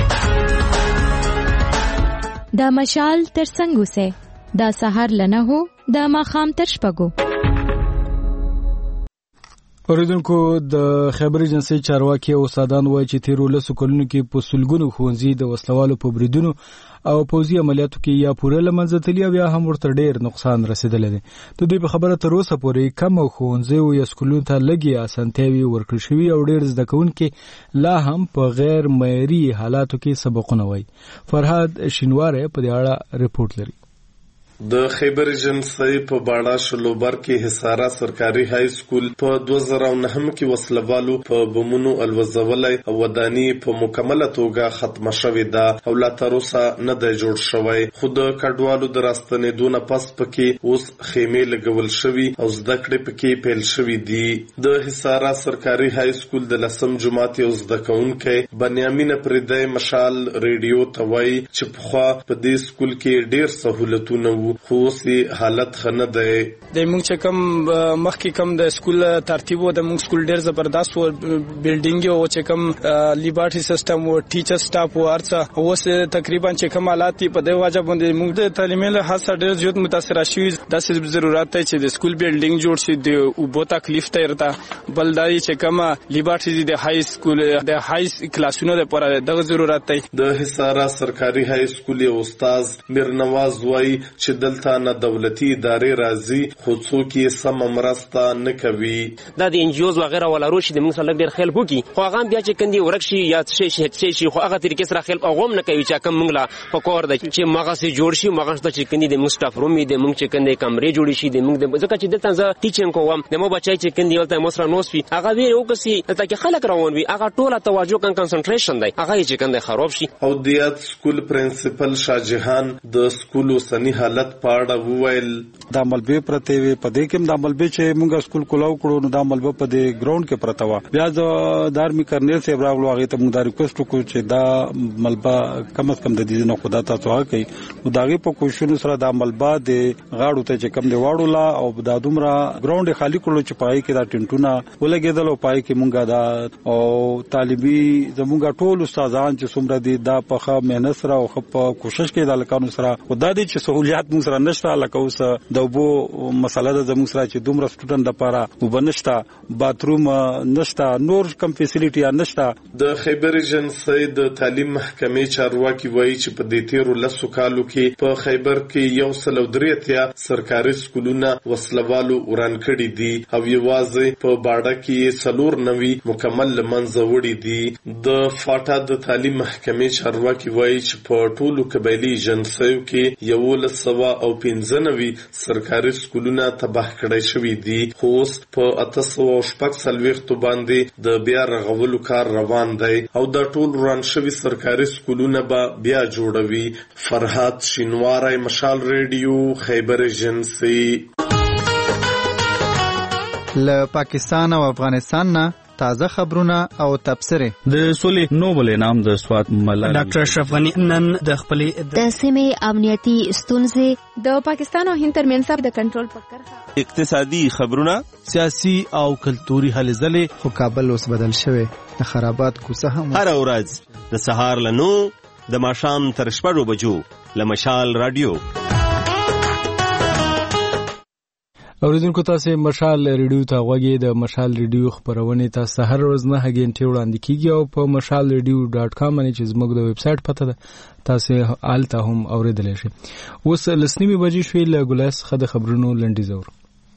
دا مشال تر څنګه سه دا سحر لنه هو دا ماخام تر شپګو. اوریدونکو د خبر ایجنسی چارواکي او استادان وایي چې تیرو لسو کلونو کې په سلګونو ښوونځي د وسلوالو په بریدونو او پوځي عملیاتو کې یا پوره لمنځه تللي او یا هم ورته ډېر نقصان رسېدلی دی. د دوی په خبره تر اوسه پورې کم ښوونځیو یا سکولونو ته لږې اسانتیاوې ورکړل شوي او ډېر زده کوونکي لا هم په غیر معیاري حالاتو کې سبقونه وایي. فرهاد شینواری په دې اړه رپورټ لري. د خیبر ایجنسی په باړه شلوبر کې حصاره سرکاري های سکول په 2009 کې وسلوالو په بمونو الوزولای او ودانی په مکمله توګه ختمه شوې ده او لا تر اوسه نه دی جوړ شوی. خو د کډوالو د راستنېدو نه پس پکې اوس خیمې لګول شوي او زده کړې پکې پیل شوي دي. د حصاره سرکاري های سکول د لسم جماعت یو زده کوونکی بنیامین پردی مشال ریډیو ته وایي چې پخوا په دې سکول کې ډېر سهولتونه خو سي حالت خنه ده. د موږ چې کوم مخکې کوم د سکول ترتیب و د موږ سکول ډېر زبردست و، بلډینګ او چې کوم لیبارټي سیستم او ټیچر سټاف او ارڅه اوس تقریبا چې کوم حالات په دې وجه باندې موږ د تعلیمي لحاظ سره ډېر زیات متاثر شوي. د ضرورت دی چې د سکول بلډینګ جوړ شي، د اوبو تکلیف ته ورته بل دای چې کوم لیبارټي د های سکول د های کلاسونو لپاره دغه ضرورت دی. د حصاره سرکاري های سکول یو استاد میرنواز وایي چې دلته نه دولتي ادارې راځي خو څوک یې سم مرسته نه کوي. دا د انجیوز وغیرہ ولا روشي د موږ سره ډېر خیال وکي خو هغه بیا چې کندي ورکشي یا شي خو هغه طریقې سره خیال او هم نه کوي چې کوم موږ لا فکر دی چې ماغه سي جوړ شي ماغه چې کندي د موږ سټاف رومي د موږ چې کندي کمرې جوړ شي د موږ د ځکه چې دلته ز ټیچینګ کوم د مو بچای چې کندي ولته مو سره نوسوي هغه ویره وکسي ته کې خلک روان وي هغه ټوله توجه کنسنټریشن دی هغه چې کندي خراب شي. او د یاد سکول پرنسپل شاهجهان د سکول اوسنی حالت پاړه وویل د عملبه پرته وي په دې کې د عملبه چې موږ سکول کولاو کړو نو د عملبه په دې ګراوند کې پرته و. بیا د دارمی کرنل صاحب راغلو هغه ته موږ دا ریکوست وکړو چې دا ملبه کم از کم د دې نه خدا ته توه کوي نو داغه په کوششونو سره د عملبه د غاړو ته چې کم دی واړو لا او د دومره ګراوند خالی کړو چې پای کې دا ټینټونه ولګېدل او پای کې موږ دا او طالبي زموږ ټول استادان چې څومره دي دا په مهنت سره او په کوشش کې د لکانو سره خدا دې چې سہولیات موږ سره نشته لکه اوس د وبو مسله د زموږ سره چې دومره سټوډنټ لپاره وبنشته باتروم نشته نور کم فیسیلیټي نشته. د خیبر ایجنسی د تعلیم محکمې چارواکي وایي چې په دې تیرو لسو کالو کې په خیبر کې 103 سرکاري سکولونه وسلوالو وران کړي دي او یوازې په باډه کې 4 مکمل لمنځه وړي دي. د فاټا د تعلیم محکمې چارواکي وایي چې په ټولو قبایلی ایجنسیو کې 115 سرکاري سکولونه تباه کړای شوي دي خو اوس په 840 باندې د بیا رغولو کار روان دی او د ټول وران شوي سرکاري سکولونه به بیا جوړوي. فرهاد شینواری مشال ریډیو خیبر ایجنسی. له پاکستان او افغانستان نه تازه خبرونه او تبصره. د سولې نوبل انعام د سوات ملالۍ ډاکټر اشرف غنی نن د خپلې د سیمې امنیتي ستونزې د پاکستان او هند ترمنځ د کنټرول په کرښه اقتصادي خبرونه سیاسي او کلتوري هلې ځلې خو کابل اوس بدل شوی د خرابات کوڅه هم هر ورځ د سهار له 9 د ماښام تر 6 بجو لمشال رادیو. اوریدونکو تاسو مشال ریډیو ته غوږی د مشال ریډیو خبرونه تاسو هر ورځ 9 غنټې وړاندې کیږي او په mashalradio.com باندې چې زموږ د ویب سټ پته ده تاسو آلته هم اوریدلی شئ. اوس لسنیمه بجې شوې له ګلاس خد خبرونو لنډی زور.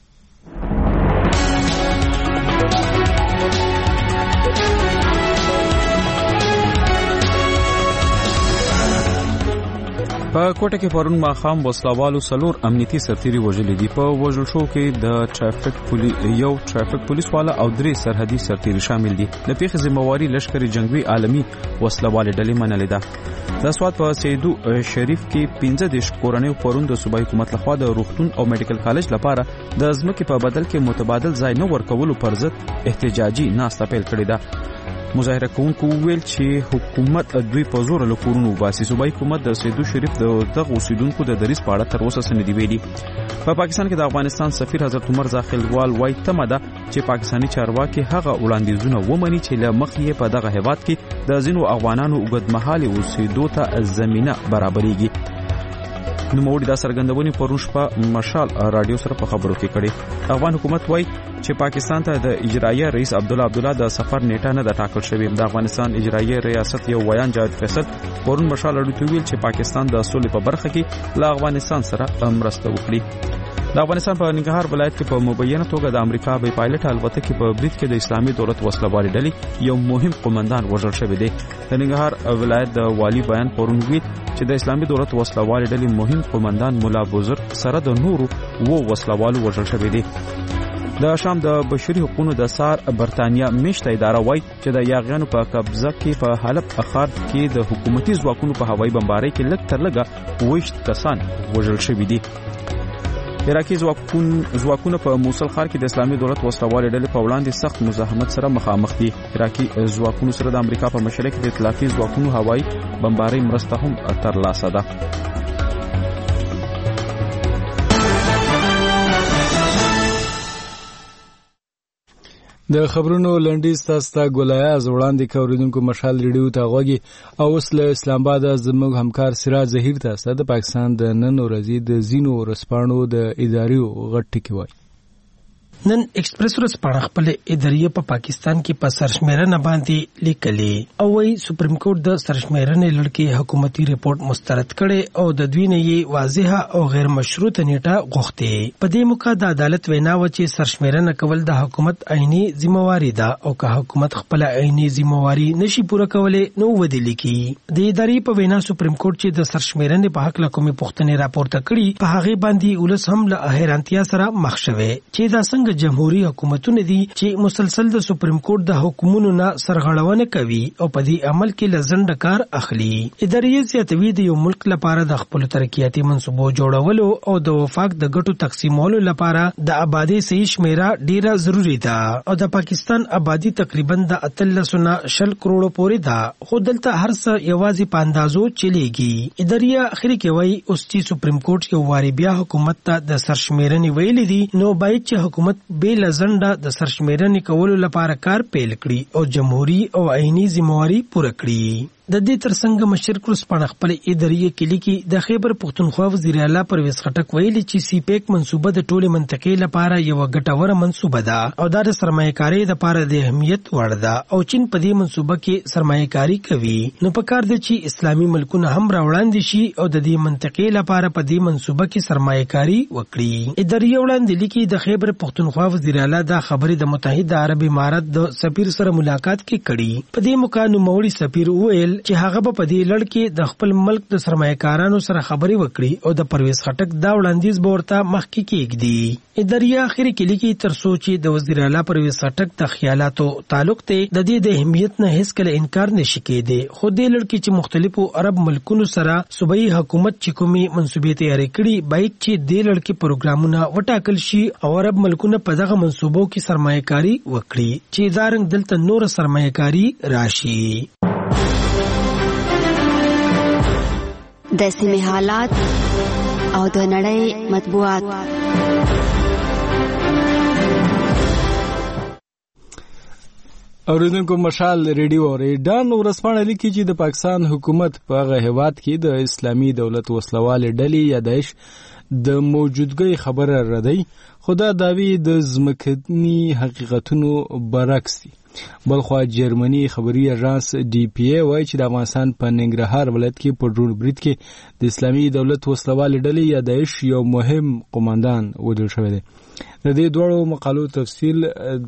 په کوټه کې پرون ماخام وسلوالو سلور امنیتي سرتیري وژل دي. په وژل شو کې د ټرافیک پولیس والا او 3 سرحدي سرتیري شامل دي. د پیښې ذمہواری لشکري جنگوي عالمي وسلوال ډلې منلې ده. د سواد په سیدو شریف کې 15 کورنۍ پرون د صوبایي حکومت لخوا د روغتون او میډیکل کالج لپاره د ځمکې په بدل کې متبادل ځای نه ورکولو پر ضد احتجاجي ناسته پیل کړې ده. مظاهره کوونکو ویل چې حکومت دوی په زور له کورونو وباسي. صوبایي حکومت د سیدو شریف د دغه اوسیدونکو د دریس په اړه تر اوسه څه نه دی ویلي. په پاکستان کې د افغانستان سفیر حضرت عمر زاخیلوال وایي تمه ده چې پاکستاني چارواکي هغه وړاندیزونه ومني چې له مخې په دغه هیواد کې د ځینو افغانانو اوږدمهالي اوسېدو ته زمينه برابرېږي. نوموړي دا څرګندونې پرون شپه مشال رادیو سره په خبرو کې کړې. افغان حکومت وایي چې پاکستان ته د اجرایه رئیس عبدالله د سفر نیټه نه ده ټاکل شوې. د افغانستان اجرایه ریاست یو ویان جاوید فیصل پرون مشال رادیو ته ویل چې پاکستان د سولې په برخه کې له افغانستان سره مرسته وکړي. د افغانستان په ننګرهار ولایت کې په مبینه توګه د امریکا بې پایلټ الوتکې په برید کې د اسلامي دولت وسلوالې ډلې یو مهم قومندان وژل شوی دی. د ننګرهار ولایت د والی بیان پرون ویل چې د اسلامي دولت وسلوالې ډلې مهم قومندان مولا بزرګ سره د نورو وسلوالو وژل شوی دی. د شام د بشري حقوقو د سار برتانیا میشته اداره وایي چې د یاغیانو په قبضه کې په حلب ښار کې د حکومتي ځواکونو په هوایي بمبارۍ کې لږ تر لږه 20 کسان وژل شوي دي. عراقي ځواکونه په موصل ښار کې د اسلامي دولت وسلوالې ډلې په وړاندې سخت مزاحمت سره مخامخ دي. عراقي ځواکونو سره د امریکا په مشرۍ کې د ائتلافي ځواکونو هوایي بمبارۍ مرسته هم ترلاسه ده. د خبرونو لنډیز تاسو ته ګولایاز وړاندې کوریدونکو مشال ریډیو ته غوږی او اوس له اسلام آباد زموږ همکار سراج ظهیر تاسو د پاکستان د نن ورځې د زینو ورسپانو د ادارې غټ ټکی وای. نن ایکسپریس ورځپاڼه خپل ادارې په پاکستان کې په سرشمیرنه باندې لیکلي او وايي سپریم کورټ د سرشمیرنې لړکې حکومتي ریپورت مسترد کړي او د دوی نه یې واضحه او غیر مشروطه نیټه غوښتي. په دې موقع د عدالت وینا و چې سرشمیرنه کول د حکومت عیني ذمہواری ده او که حکومت خپل عیني ذمہواری نشي پوره کولای نو ودی لیکي. د ادارې په وینا سپریم کورټ چې د سرشمیرنې په حق له کومې پوښتنې راپورته کړي په هغه باندې ولس هم له حیرانتیا سره مخ شوه چې دا څنګه جمهوریت حکومتونه دي چې مسلسل د سپریم کورټ د حکمونو نه سرغړونه کوي او په دې عمل کې لزند کار اخلي. ادارې زیاتوي د یو ملک لپاره د خپل ترقیاتي منصوبو جوړولو او د وفاق د ګټو تقسیمولو لپاره د آبادی صحیح شمیره ډیره ضروری ده او د پاکستان آبادی تقریبا د 1300 کروڑ پورې ده خو دلته هر څه یوازې په اندازو چلیږي. ادارې اخر کې وایي اوس چې سپریم کورټ یو واری بیا حکومت ته د سرشمیرنې ویلي دي نو باید چې حکومت به لزنده د سرشمیرنې کولو لپاره کار پیل کړي او جمهوریت او عیني ذمہواری پوره کړي. د دې ترڅنګ مشرق روسپاڼه خپل ادارې کې لیکي د خیبر پختونخوا وزیر اعلی پرویز خټک ویلي چې سی پیک منصوبه د ټوله منطقې لپاره یو ګټوره منصوبه ده او د سرمایه‌کاري لپاره د اهمیت وړ ده او چین په دې منصوبه کې سرمایه‌کاري کوي نو پکار دی چې اسلامي ملکونه هم راوړاندې شي او د دې منطقې لپاره په دې منصوبه کې سرمایه‌کاري وکړي. ادارې وړاندې لیکي د خیبر پختونخوا وزیر اعلی دا خبرې د متحده عرب امارات د سفیر سره ملاقات کې کړي. په دې موقع نوموړي سفیر وویل چې هغه په دې لړ کې د خپل ملک د سرمایه‌کارانو سره خبرې وکړي او د پرویز خټک دا وړاندیز به ورته مخکې کېږدي. ادارې اخر کې لیکي تر څو چې د وزیر اعلی پرویز خټک د خیالاتو تعلق ته د دې د اهمیت نه هیڅ کله انکار نشي کېدی. خو دې لړ کې چې مختلفو عرب ملکونو سره صوبایي حکومت چې کومي منصوبې تیار کړي باید چې دې لړ کې پروګرامونه وټاکل شي او عرب ملکونه په دغه منصوبو کې سرمایه‌کاري وکړي چې دارنګ دلته نور سرمایه‌کاري راشي. د سیمې حالات او د نړۍ مطبوعات. اوریدونکو مشال ریډیو ریډان ورسپانه لیکي چې د پاکستان حکومت په هغه هیواد کې د اسلامي دولت وسلوال ډلې یا داعش د موجودګۍ خبره ردی خو دا داوی د ځمکني حقیقتونو برعکس دي. بلخوا جرمني خبري اژانس ډي پی ای وایي چې د افغانستان په ننګرهار ولایت کې په ډرون برید کې د اسلامي دولت وسلوال ډلې یا داعش یو مهم قوماندان وژل شوی دی. د دې دوړو مقالو تفصیل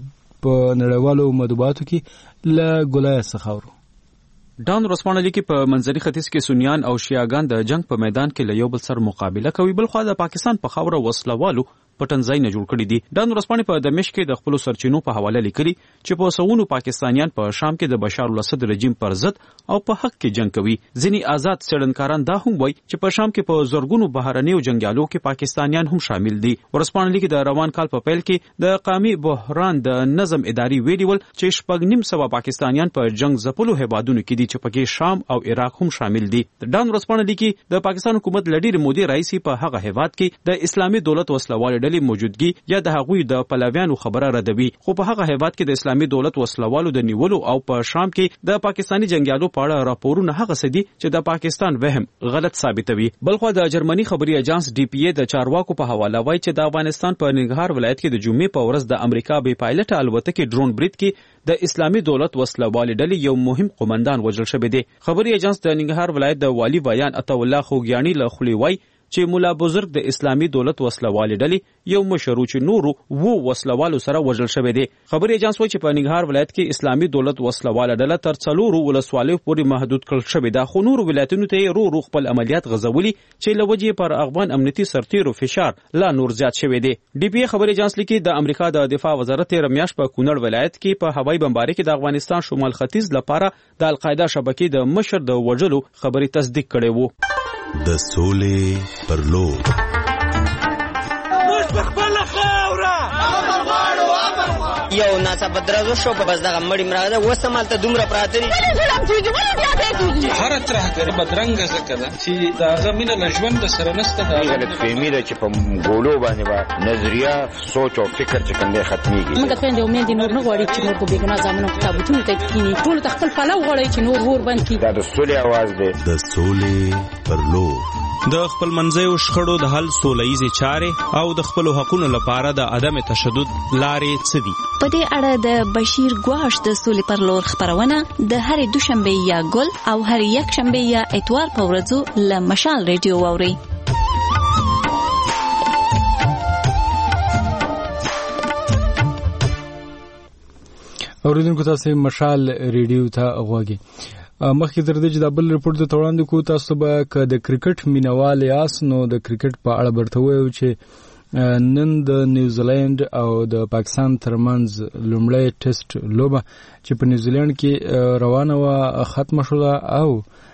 په نړیوالو مطبوعاتو کې له ګولایه څخه اورو. ډان ورسپانه لیکي په منځني ختیځ کې سنیان او شیعاګان د جنگ په میدان کې له یو بل سره مقابله کوي. بلخوا د پاکستان په خاوره وسلوالو پټنځای نه جوړ کړی دي. ډان ورسپانه په دمشق کې د خپل سرچینو په حواله لیکلي چې په سونو پاکستانیان په شام کې د بشار الاسد رژیم پر ضد او په حق کې جنگ کوي. ځینی آزاد څېړنکاران دا هم وایي چې په شام کې په زورګونو بهرنیو جنگیالو کې پاکستانیان هم شامل دي. ورسپانه لیکي د روان کال په پیل کې د قومي بحران د نظم اداري ویډیول چې 9.5 پاکستانیان په جنگ ځپلو هیوادونو کې دي چې پکې شام او عراق هم شامل دي. ډان ورسپانه لیکي د پاکستان حکومت لډیر مودي رئیس په هغه هیواد کې د اسلامي دولت وسلوال ډلې موجودګي یا د هغوی د پلویانو خبره ردوي، خو په هغه هیواد کې د اسلامي دولت وسلوالو د نیولو او په شام کې د پاکستاني جنگیالو په اړه راپورونه هغه څه دي چې د پاکستان وهم غلط ثابتوي. بلخوا د جرمني خبري اژانس ډي پی ای د چارواکو په حواله وایي چې د افغانستان په ننګرهار ولایت کې د جمعې په ورځ د امریکا بې پایلټه الوتکې ډرون برید کې د اسلامي دولت وسلوال ډلې یو مهم قومندان وژل شوی دی. خبري اژانس د ننګرهار ولایت د والی بیان عطا الله خوګیانی له خولي وایي چې مولا بزرگ د اسلامي دولت وسلوال ډلې یو مشرو چې نورو وو وسلوالو سره وژل شوی دی. خبري اژانس وایي چې په ننګرهار ولایت کې اسلامي دولت وسلوال ډله تر 4 ولسوالیو پورې محدود کړل شوی دا، خو نورو ولایتونو ته رو خپل عملیات غزولي چې لوجې پر افغان امنیتي سرتیرو فشار لا نور زیات شوی دی. ډي پی ای خبري اژانس لیکي د امریکا د دفاع وزارت رمیاش په کونړ ولایت کې په هوایي بمبارۍ کې د افغانستان شمال ختیځ لپاره د القاعده شبکې د مشر د وژلو خبري تصدیق کړي وو. د سولې پر لور یو ناڅاپه درزو شو په بس دغه مړی مراده وسمالته دومره پراته دي هر ترهګر بدرنګ زکه ده چې داغه مینه له ژوند سره نسته. دا غلط فهمي ده چې په ګولو باندې با نظریه سوچ او فکر چې کنده ختميږي. موږ ته د امید نور نه غواړي چې نور کو بیګنا ځامنو کتابونه ته کینی ټول تخپل پلو غواړي چې نور ور باندې کی. دا د سولې आवाज ده. د سولې پر لور د خپل منځیو شخړو د حل سولهییزې چارې او د خپلو حقونو لپاره د عدم تشدد لارې څه دي؟ په دې اړه د بشیر ګواش د سولې پر لور خبرونه د هرې دوشنبه یا ګل او هرې یکشنبه یا اتوار په ورځو له مشال ریډیو واورئ. اوریدونکو تاسو مشال ریډیو ته غوږی. مخکې تر دې چې د بل ریپورت ته وړاندې کوو، تاسو به که د کرکټ مینوال یاست نو د کرکټ په اړه برته وایو چې نن د نیوزیلند او د پاکستان ترمنځ لومړی ټیسټ لوبه چې په نیوزیلند کې روانه وه ختمه شوه او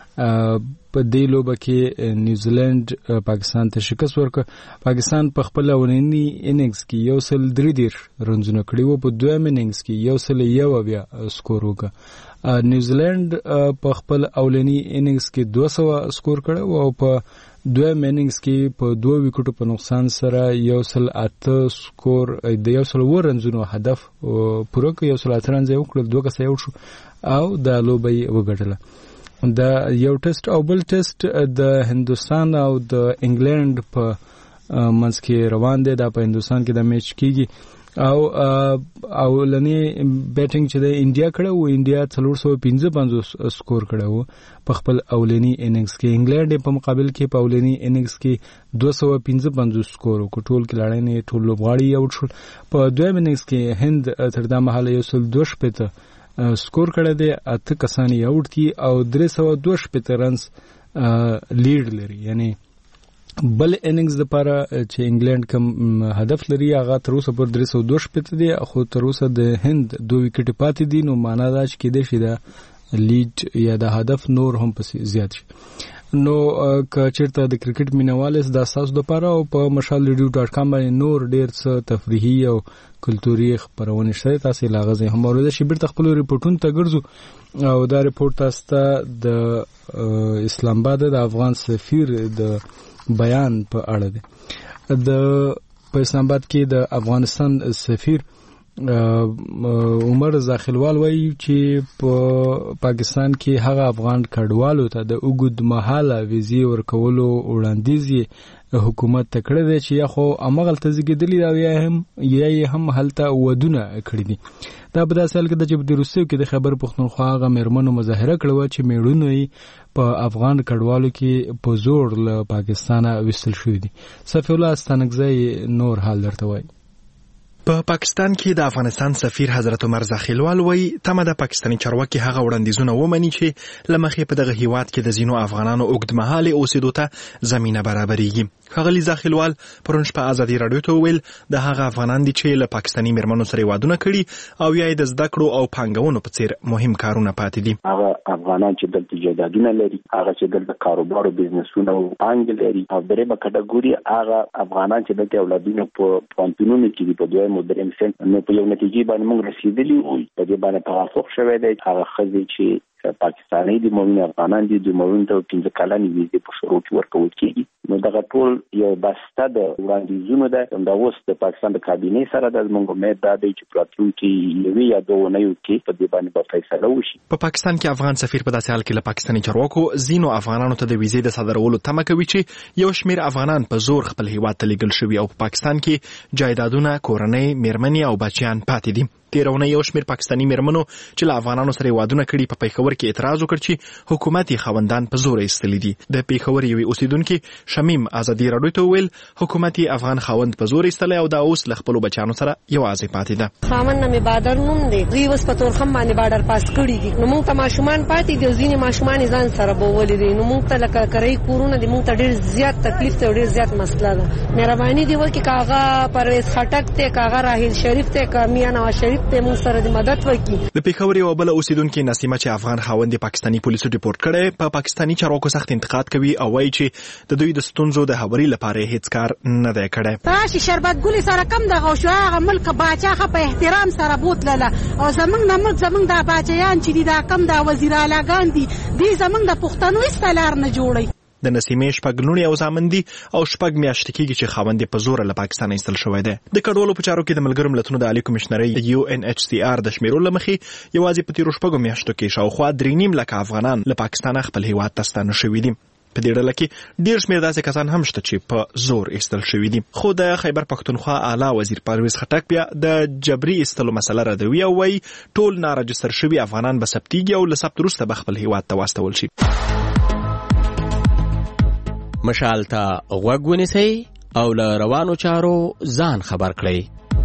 په دې لوبه کې نیوزیلند پاکستان ته شکست ورکړه. پاکستان په خپل اولنی اننګز کې 133 رنزونه کړي وو، په دویم اننګز کې 101 سکور وکړه. نیوزیلند په خپل اولنی اننګز کې 200 سکور کړو او په دویم اننګز کې په 2 وکټو په نقصان سره 108 سکور د 100 رنزونو هدف پوره کړ. 108 رنز یې وکړل، 2 کسه یې وشو او د لوبې وګټله. دا یو ټیسټ او بل ټیسټ د هندستان او د انګلند په منځ کې روان دی. دا په هندستان کې د میچ کیږي او اولنی بیټینګ چې د انډیا کړه و، انډیا 455 سکور کړه و په خپل اولنی اننګز کې. انګلند په مقابل کې په اولنی اننګز کې 255 سکور وکړ. ټول کلاړین ټول لوبغاړي یو شول. په دویم اننګز کې هند تر دا مهاله 102 سکور کړه دی، 8 کسان یې آوټ دي او 302 رنز لیډ لري. یعنی بل اننګز لپاره چې انګلند کوم هدف لري هغه تر اوسه پر 302 دی، خو تر اوسه د هند 2 وکټ پاتې دي. نو معنا دا چې کېدای شي دا لیډ یا د هدف نور هم پسې زیات شي. نو که چیرته د کرکټ مینوالس د اساس لپاره او په mashalradio.com باندې نور ډیر څه تفریحي او کلتوري خبرونه شته، تاسو لاغزه هم اورئ. شي بیرته خپل ریپورتونه ته ګرځو او دا ریپورت تاسو ته د اسلام آباد د افغان سفیر د بیان په اړه دی. د په اسلام آباد کې د افغانستان سفیر عمر زاخلوال وایي چې په پاکستان کې هغه افغان کډوالو ته د اوږد مهاله ویزې ورکولو وړاندیز حکومت ته کړی دی چې یا خو همغلته زیږېدلي او یا یې هم هلته ودونه کړي دي. دا په داسې حال کې ده چې په روسیې کې د خیبر پښتونخوا هغه مېرمنو مظاهره کړې وه چې مېړونه یې په افغان کډوالو کې په زور له پاکستانه ویستل شوي دي. صفي الله ستانکزی نور حال درته وایي. په پاکستان کې د افغانستان سفیر حضرت عمر زاخیلوال وایي تمه د پاکستاني چارواکي هغه وړاندیزونه ومني چې له مخې په دغه هیواد کې د ځینو افغانانو اوږدمهالې اوسېدو ته زمینه برابرېږي. ښاغلي زاخیلوال پرون شپه ازادي راډیو ته وویل د هغه افغانان دي چې له پاکستاني مېرمنو سره وادونه کړي او یا یې د زده کړو او پانګونو په څیر مهم کارونه پاتې دي. هغه افغانان چې دلته جایدادونه لري، هغه چې دلته کاروبار او بزنسونه او پانګې لري، او درېیمه کټګوري هغه افغانان چې دلته اولادونه په پوهنتونونو کې دي په دویم او درېیم صنف، نو په یو نتیجې باندې موږ رسېدلي وو. په دې باندې توافق شوی دی. هغه ښځې چې پاکستاني دي موږ افغانان دي د موږ ته 15 کلنې ویزې په شروع کې ورکول کېږي. نو دغه ټول یو بسته د وړاندیزونو ده. دا اوس د پاکستان د کابینې سره د موږ امید ده چې راتلونکي یوې یا دوه اونیو کې په دې باندې به فیصله وشي. په پاکستان کې افغان سفیر په داسې حال کې له پاکستاني چارواکو ځینو افغانانو ته د ویزې د صادرولو تمه کوي چې یو شمېر افغانان په زور خپل هیواد ته لیږل شوي او په پاکستان کې جایدادونه، کورنۍ، مېرمنې او بچیان پاتې دي. تیرونه یو شمېر پاکستاني مېرمنو چې له افغانانو سره وادونه کړي په پیښور کې اعتراض وکړ چې حکومت یې خاوندان په زور ایستلي دي. د پیښور یوې اوسیدونکي شمیم ازادي راډیو ته وویل حکومت یې افغان خاوند په زور ایستلی او دا اوس له خپلو بچیانو سره یوازې پاتې ده. خاوند نه مې بادر نوم دی، دوی اوس په تورخم باندې بارډر پاس کړي دي. نو موږ ته ماشومان پاتې دي او ځینې ماشومان یې ځان سره بوولي دي. نو موږ ته لکه کرایي کورونه دي، موږ ته ډېر زیات تکلیف دی او ډېر زیات مسله ده. مهرباني دې وکړي که هغه پرویز خټک دی، که هغه راحیل شریف دی، که میا نواز شریف دی، موږ سره د پیښور یو بل اوسیدونکي نسیمه چې افغان خاوند پاکستاني پولیسو ریپورت کړي په پاکستاني چارواکو سخت انتقاد کوي او وایي چې د دوی د ستونزو د هواري لپاره هیڅ کار نه دی کړی. راشي شربت ګلي سره کم دغه شو هغه ملک باچا په احترام سره بوتلله او زمنګ نه ملک زمنګ د باچایان چې دا کم د وزیر اعلی ګاندي دي زمنګ د پښتنو استلار نه جوړي. د نسیمې شپږ لوڼې او زامن دي او شپږ میاشتې کېږي چې خاوند په زوره له پاکستانه ایستل شوی دی. د کډوالو په چارو کې د ملګرو ملتونو د عالی کمشنرۍ UNHCR د شمیرو له مخې یوازې په تیرو شپږو میاشتو کې شاوخوا 3.5 لکه افغانان له پاکستانه خپل هیواد ته ستانه شوي دي. په دې ډله کې ډېر شمېر داسې کسان هم شته چې په زور ایستل شوي دي. خو د خیبر پښتونخوا اعلی وزیر پرویز خټک بیا د جبري ایستلو مسله ردوي او وایي ټول ناراجستر شوي افغانان به ثبتیږي او له ثبت وروسته به خپل هیواد ته واستول شي. مشال ته غوږ ونیسئ او له روانو چارو ځان خبر کړئ.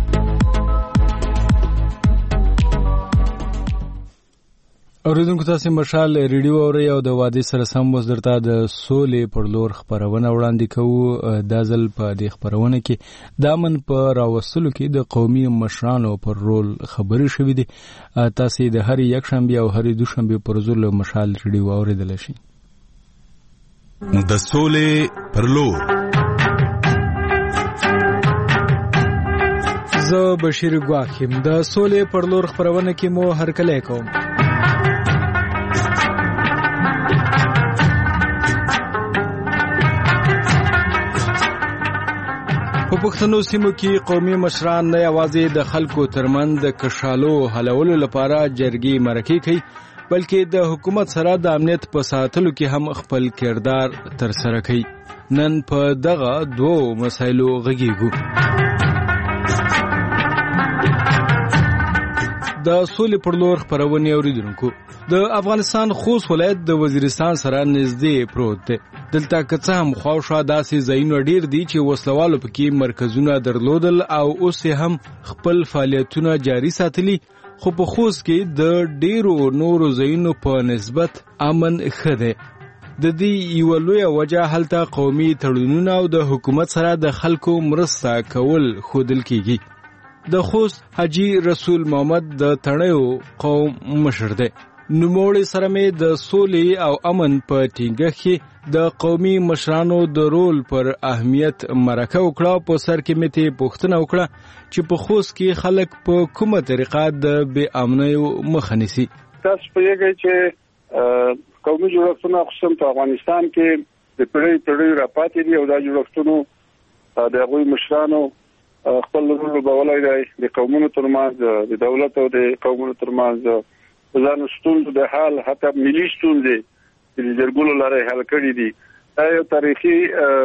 اوریدونکو تاسو مشال ریډیو اورئ او د وادي سره سم وس درته د سولې پر لور خبرونه وړاندې کوو. دا ځل په دې خبرونه کې د امن په راوستلو کې د قومي مشرانو پر رول خبرې شوې دي. تاسو د هر یک شنبه او هر دوشنبه پر زول مشال ریډیو اوریدل شي. د سولې پر لور زه بشیر ګواخیم د سولې پر لور خبرونه کې مو هرکلی کوم. په پښتنو سیمو کې قومي مشران نه یوازې د خلکو ترمن د کشالو حلولو لپاره جرګې مرکې کوي بلکې د حکومت سره د امنیت په ساتلو کې هم خپل کردار ترسره کوي. نن په دغه دوو مسایلو غږیږو. د سولې پر لور خبرونه اوریدونکو د افغانستان خوست ولایت د وزیرستان سره نږدې پروت دی. دلته که څه هم خواوشا داسې ځایونه ډیر دي چې وسلوالو پکې مرکزونه درلودل او اوس هم خپل فعالیتونه جاري ساتلي، خو په خوست کې د ډیرو نورو ځایونو په نسبت امن ښه دی. د دې یوه لویه وجه هلته قومي تړونونه او د حکومت سره د خلکو مرسته کول ښودل کیږي. د خوست حاجي رسول محمد د تڼیو قوم مشر دی. نوموړي سره مې د سولې او امن په ټینګښت کې د قومي مشرانو د رول پر اهمیت مرکه وکړه. په سر کې مې ته پوښتنه وکړه چې په خوست کې خلک په کومه طریقه د بې امنیو مخه نیسي. تاسو پوهیږئ چې قومي جوړښتونه خصوصا په افغانستان کې د پیړۍ راپاتې دي او دا جوړښتونه د هغوی مشرانو خپل رول لوبولای دی د قومونو ترمنځ د دولت او د قومونو ترمنځ ځان ستونزو د حل حتی ملي ستونزې د جرګو لاره حل کړي دي. دا یو تاریخي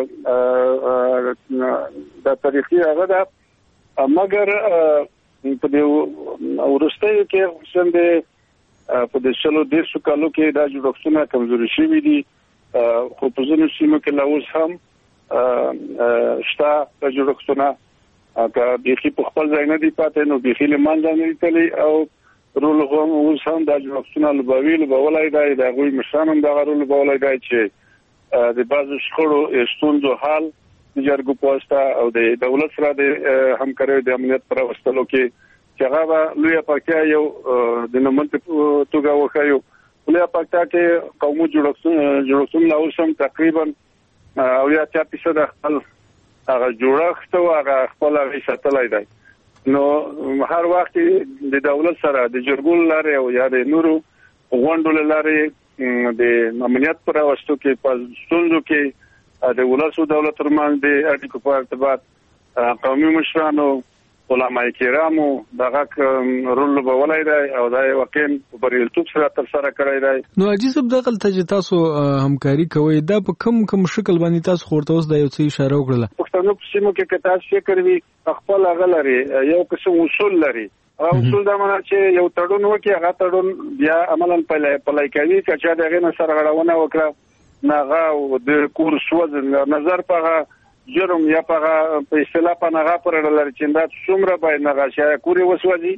هغه ده، مګر په دې ورستیو کې څنګه په دې 110 کالو کې دا جوړښتونه کمزوري شوي دي، خو په ځینو سیمو کې لا اوس هم شته دا جوړښتونه که بیخي په خپل ځای نه دي پاتې، نو بیخي له منځه نه تللی او رول هم اوس هم دا جوړښتونه لوبولای دی. د هغوی مشران هم دغه رول لوبولای دی چې د بعضو شخړو ستونزو حل د جرګو په واسطه او د دولت سره د همکارۍ د امنیت پر وسیلو کې چې هغه لویه پکتیا یو د نومونت توګه وښیو. لویه پکتیا کې قومي جوړښتونه لا اوس هم تقریبا 80% خپل هغه جوړښت او هغه خپل هغه ساتلای دی. نو هر وخت د دولت سره د جرګو لاره او یا د نورو غونډو لاره د امنیت پر واسطو کې په ستونزو کې د ولس او دولت ترمنځ د اړیکو په ارتباط قومي مشرانو علماء کرامو دغه رول لوبولای دی او دا واقعا په بریالیتوب سره ترسره کړی دی. نو عجیب دغه ته تاسو همکاري کوي، دا په کوم شکل باندې تاسو خورته اوس د یو څه اشاره وکړه؟ پښتنو په سیمو کې تاسو فکر وی خپل غلري یو قسم اصول لري، او اصول دا معنی چې یو تړون وکي، هغه تړون بیا عملاً پلای کوي چې دغه نه سرغړونه وکړه ناغه د کورس وزن نظر په جرم یا په اصطلاح په نغه پر لري چې دا څومره باید نغه شي کوري وسوځي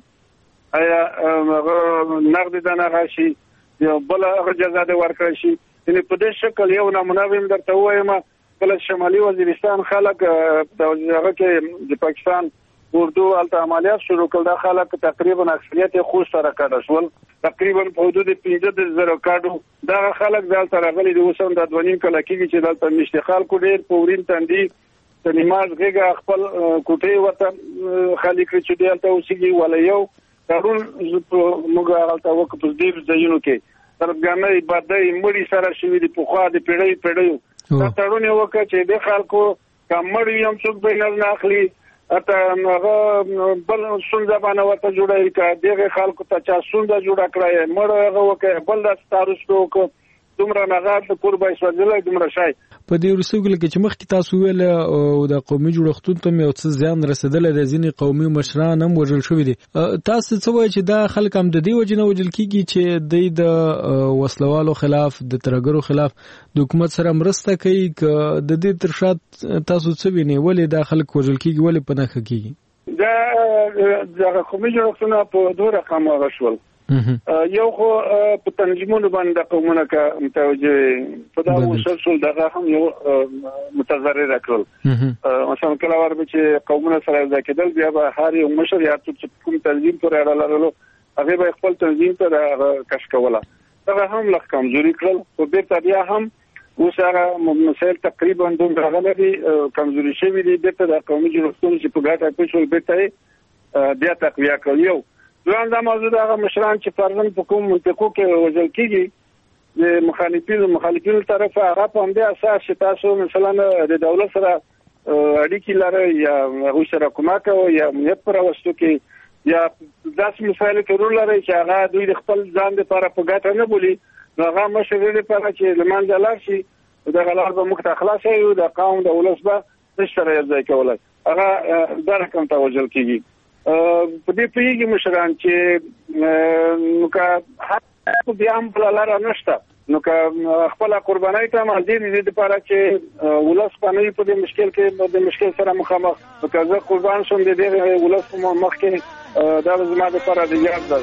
آیا نقد د نغه شي یو بل هغه جزا د ورکړي شي. یعنی په دې شکل یو نمونه ویم درته وایم، کله شمالي وزیرستان خلک د هغه کې د پاکستان اردو الته عملیات شروع کړل، دا خلک تقریبا اکثریت خو سره کډه شول، تقریبا په حدود 15,000 کډو دا خلک دلته راغلي دي. اوس هم د 2.5 کال کې چې دلته نشته خلکو ډېر پورین تندي د نماز غېږه خپل کوټې وته خالي کړی چې دلته اوسېږي ولا یو ترون موږ هلته وکړو په ډېرو ځایونو کې ترګانۍ بدۍ مړي سره شوي دي پخوا د پیړیو دا تړون یې وکړه چې د خلکو که مړ وي هم څوک به نه اخلي، اته هغه بل ستونزه باندې ورته جوړوي که دغه خلکو ته چا ستونزه جوړه کړی مړ هغه وکړي بل داسې تعرض وکړو دومره نغاد د کور به سوځلی دومره شی. په دې وروستیو کې چې مخکې تاسو ویل او د قومي جوړښتونو ته یو څه زیان رسېدلی دی، ځینې قومي مشران هم وژل شوي دي، تاسو څه وایئ چې دا خلک هم د دې وجې نه وژل کېږي چې دوی د وسلوالو خلاف د ترهګرو خلاف د حکومت سره مرسته کوي، که د دې تر شا تاسو څه وینئ ولې دا خلک وژل کېږي، ولې په نښه کېږي؟ دا دغه قومي جوړښتونه په دوه رقم هغه شول. یو خو په تنظیمونو باندې قومونه که متوجه په دا وسلسل دغه هم یو متضرر کړل. مثلا کله ورته چې قومونه سره ځای کېدل بیا به هر یو مشر یا کوم تنظیم پر اړه لرلو هغه به خپل تنظیم ته کش کوله، هغه هم لږ کمزوري کړل. خو بیرته بیا هم اوس هغه مسایل تقریبا دومره غلبي کمزوري شوي دي، بیرته د قومي جوړښتونو چې په ګټه پېښول بیرته بیا تقویه کړل. یو دویم دا موضوع د هغه مشران چې فرضاً په کوم منطقو کې وژل کېږي د مخالفینو طرفه هغه په همدې اساس چې تاسو مثلا د دولت سره اړیکې لرئ یا هغوی سره کومک کوئ یا امنیت په راوستو کې یا داسې مسایلو کې رول لرئ چې هغه دوی د خپل ځان دپاره په ګټه نه بولي، نو هغه مشر دې دپاره چې له منځه لاړ شي دغه لار به موږ ته خلاصه وي، د قوم د ولس به نشي سره یو ځای کولی، هغه دا رقم ته وژل کېږي. په دې پیږي مشران چې نو که بیا هم بله لاره نشته، نو که خپله قربانۍ ته عمل دې دې دپاره چې ولس به نه وي په دې مشکل کې د مشکل سره مخامخ، نو که زه قربان شم د دې ولس په مخ کې دا زما دپاره د یاد ده.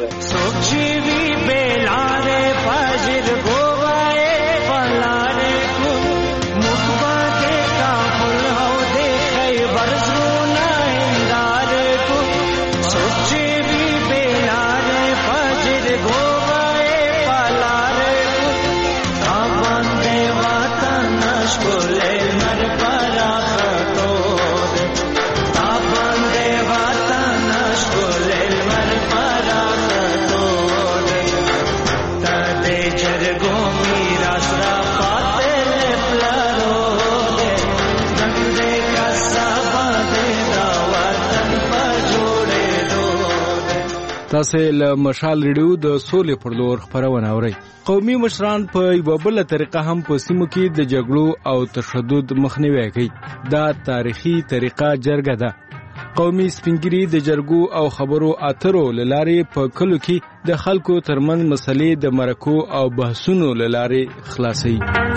تاسو له مشال ریډیو د سولې پر لور خبرونه اورئ. قومي مشران په یو بل طریقه هم په سیمو کې د جګړو او تشدد مخنیوي کوي. دا تاریخي طریقه جرګه ده. قومي سپینګری د جرګو او خبرو اترو لارې په کلو کې د خلکو ترمن مسلې د مرکو او بحثونو لارې خلاصي.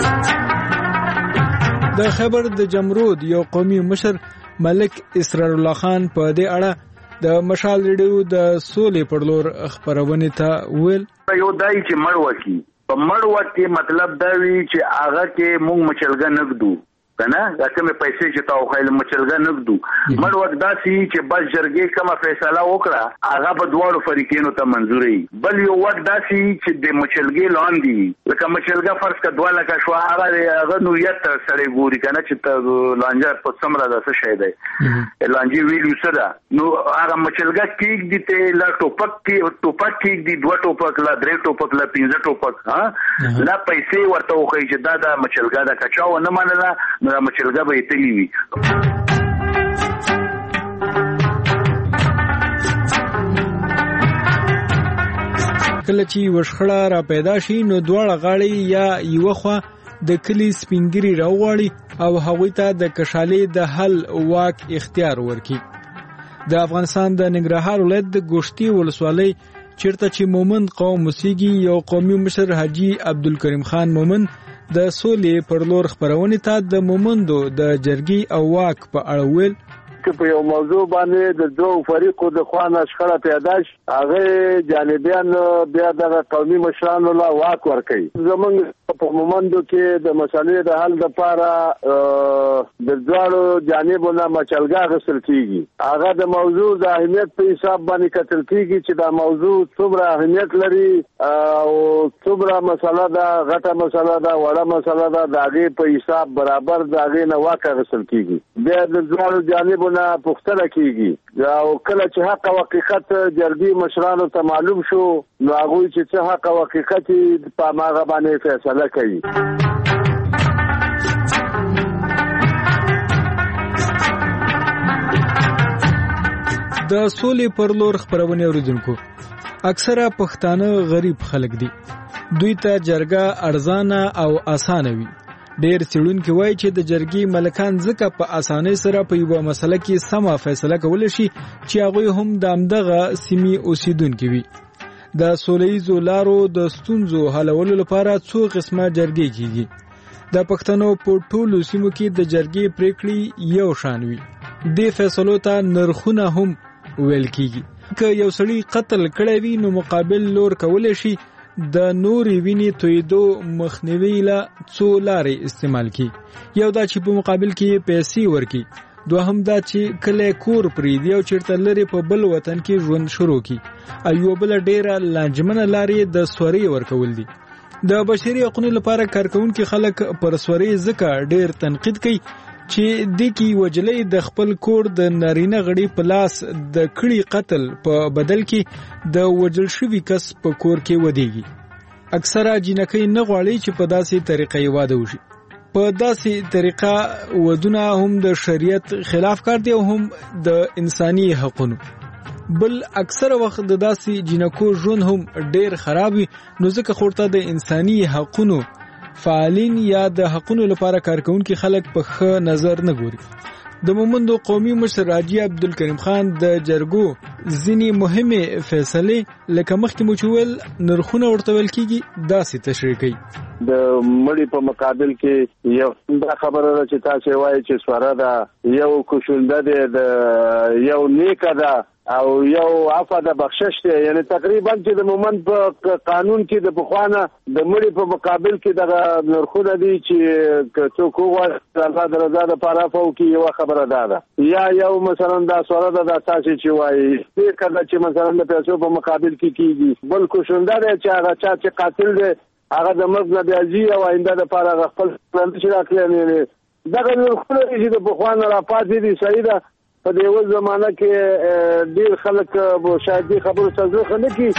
د خبر د جمرود یو قومي مشر ملک اسرار الله خان په دې اړه د مشال ریډیو د سولې پر لور خبرونه ته ویل یو دای چې مړ وکی په مړ وکی مطلب دا وی چې هغه کې مونږ مچلګه نګدو کنه دا کومه پیسې چې تاو خایل مچلګه نګدو مړ وخت داسي چې بس جرګې کومه فیصله وکړه هغه په دواړو فریقینو ته منزوري بل یو وخت داسي چې د مچلګې لاندې لکه مچلګه فرض کا 2 لک شو هغه نو یت سره ګوري کنه چې لانجه په سمره د څه شي دی لانجه ویلو سره نو هغه مچلګه کېګ دي ته لا ټوپک کېګ دي 2 ټوپک لا 3 ټوپک لا 15 ټوپک ها لا پیسې ورته وخی چې دا مچلګه دا کچاو نه منله دا مچلګه به ایتلی وي. کله چې وشخړه را پیدا شي نو دواړه غاړي یا یو خوا د کلی سپینګری راوړي او هغوی ته د کشالې د حل واک اختیار ورکړي. د افغانستان د ننګرهار ولایت د ګوشتي ولسوالۍ چیرته چې مومند قوم مسیږي یو قومي مشر حاجی عبدالکریم خان مومند د سولې پر لور خبرونه ته د مومندو د جرګي او واک په اړه ویل چې په یو موضوع باندې د دوه فریقو د خوانه شخړه پیدا شي هغه جانبیان بیا د قومي مشرانو لا واک ورکړي. زمونږ په مومندو کې د مسالې د حل لپاره د دواړو جانبونو مچلګه غوښتل کیږي. هغه د موضوع د اهمیت په حساب باندې کتل کیږي چې دا موضوع څومره اهمیت لري او څومره مسله ده غټه مسله ده وړه مسله ده د هغې په حساب برابر د هغې نه واک غوښتل کیږي. بیا د دواړو جانبونو پوښتنه کیږي او کله چې حق او حقیقت جرګي مشرانو ته معلوم شو نو هغه چې څه حق او حقیقت په ماغه باندې فیصله کوي. د سولې پر لور خبرونه اوریدونکو اکثره پښتانه غریب خلک دي. دوی ته جرګه ارزانه او اسانه وي. ډېر څېړونکي وایي چې د جرګې ملکان ځکه په اسانۍ سره په یوه مسله کې سمه فیصله کولی شي چې هغوی هم د همدغه سیمې اوسیدونکي وي. د سوله ییزو لارو د ستونزو حلولو لپاره څو قسمه جرګې کیږي. د پښتنو په ټولو سیمو کې د جرګې پریکړې یو شان وي. دې فیصلو ته نرخونه هم ویل کیږي. که یو سړی قتل کړی وي نو مقابل لور کولی شي د نوري ویني تویدو مخنیوي لا څو لارې استعمال کی. یو دا چې په مقابل کې پیسې ورکي. دوهم دا چې کله کور پریدي او چیرته لري په بل وطن کې ژوند شروع کی. ایو بل ډیره لانجمنه لارې د سوري ورکول دي. د بشري حقوقو لپاره کارکونکو خلک پر سوري ځکه ډیر تنقید کوي چې د کی وجلې د خپل کور د نارینه غړي په لاس د کړي قتل په بدل کې د وجل شوی کس په کور کې ودیږي. اکثره جنکې نه غواړي چې په داسې طریقې واده وشي. په داسې طریقه ودونه هم د شریعت خلاف کار دی او هم د انساني حقوقو. بل اکثر وخت د داسې جنکو ژوند هم ډیر خراب وي نو ځکه خورته د انساني حقوقو فعالین یا د حقوقو لپاره کارکونکو خلک په ښه نظر نه ګوري. د مومندو قومي مشر حاجی عبدالکریم خان د جرګو ځینې مهمه فیصله لکه مخکې مو چول نرخونه ورته ویل کیږي داسې تشریح کوي. د مړي په مقابل کې یو دا خبره ده چې تاسو وایي چې سواره ده یو کوشنده ده د یو نیکه ده او یو عفو د بخشش دی. یعنی تقریبا چې د مومند په قانون کې د بخوانه د مړي په مقابل کې د نرخونه دي چې څوک وغواړي الله د رضا لپاره فو کې یو خبره ده یا یو مثلا دا سوره ده د تاسو چې وایي کله چې مثلا د پیسو په مقابل کې کیږي. بل کوشنده دی چې هغه چې قاتل دی هغه د مرګ نه بیاجي او آینده لپاره خپل پلان چې راکړي دغه نرخونه چې د بخوانه را پاتې دي صحیح ده. په دې زمانہ کې ډیر خلک شاید دې خبرو څه ځخه نه کی.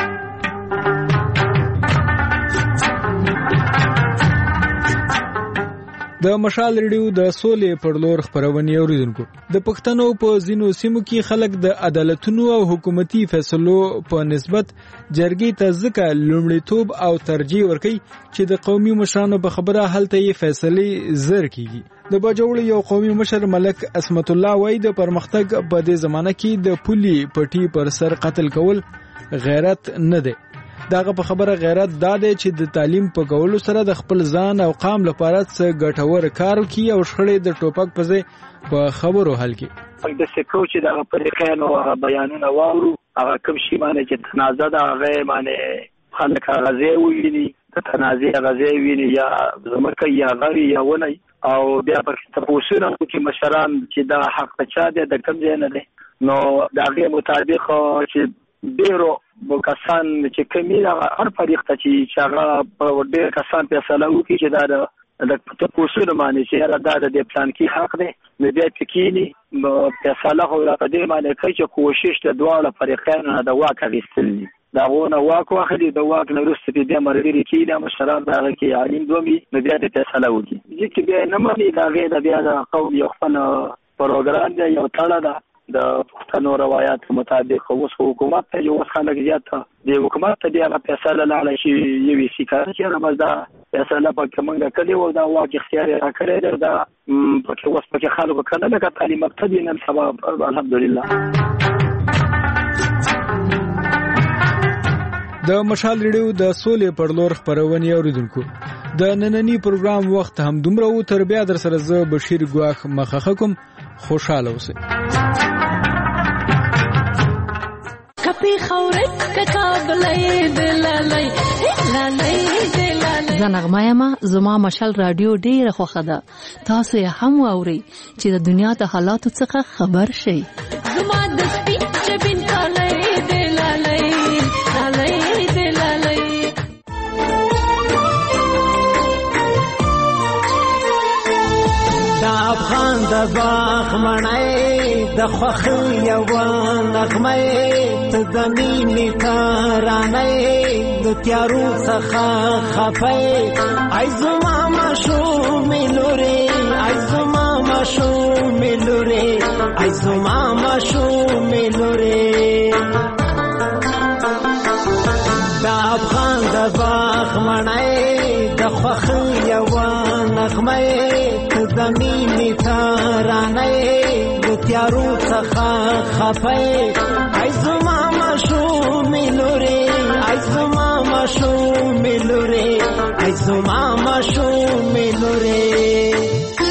د مشال ریډیو د سولې پر لور خبرونه اوریدونکو د پښتنو په ځینو سیمو کې خلک د عدالتونو او حکومتي فیصلو په نسبت جرګې ته ځکه لومړیتوب او ترجیح ورکوي چې د قومي مشرانو په خبره هلته یې فیصلې زر کیږي د باجوړ یو قومي مشر ملک اسمت الله وای د پرمختګ په دې زمانه کې د پولي پټي پر سر قتل کول غیرت نه دی داغه په خبره غیرت دا دی چې د تعلیم په کولو سره د خپل ځان او قام لپاره څه ګټور کار وکړي او شخړې د ټوپک په ځای په خبرو حل کړي. د سکو چې د پریکانو بیانونه واورو هغه کوم شی باندې چې تنازع ده هغه باندې خلک غزي ویني د تنازع غزي ویني یا زمکه یا غری یا ونی او بیا په تاسو نه چې مشران چې دا حق چا دی د کوم ځای نه دی نو دا غي مطابق چې ډیرو کسان چې کمیله هر فریق ته چې هغه په ډیر کسان فیصله وکړي چې دا د تاسو نه معنی چې دا د پلان کې حق دی نو بیا تکینی فیصله هو را قدر معنی کوي چې کوشش د دواړو فریقانو د واقع وستل دا غونه واقع واخلي د واقع نه رسته دې مرګري کې د مشران دا کې عالم دومي نو بیا د فیصله وکړي چې بیا نه معنی دا غي د بیا د قوم یو خپل پروګرام دی یو تړه ده د پښتنو روایت مطابق اوس حکومت ته یو خلک زیات دی حکومت ته دی هغه فیصله لاله شي یوي سیکار چې رمضا فیصله په کومه کلی و دا واقع اختیار را کړی دا په اوس په خلکو کنه لکه تعلیم مقتدی نن سبب الحمدلله. د مشال ریډیو د سولې پر لور خبرونه اوریدونکو د نننی پروګرام وخت هم دومره و تر بیا در سره ز بشیر ګواخ مخه کوم خوشاله اوسئ. کپی خورت ککابلې دلالای زنغمه ما زما مشال رادیو ډیره خوښه ده تاسو یې هم واورئ چې د دنیا د حالاتو څخه خبر شئ. زما د سپیچ بن کالای دلالای دلالای دلالای دا افغان د باغ منای د خوخي یو نغمه ته د مینې ترانه د تیارو څخه خفای ای زما ماشومې لورې ای زما ماشومې لورې ای زما ماشومې لورې دا افغان د باغ منای د خوخي یو نغمه د مینې ترانه د تیارو څخه خفای ای زما ماشومې لورې ای زما ماشومې لورې ای زما ماشومې لورې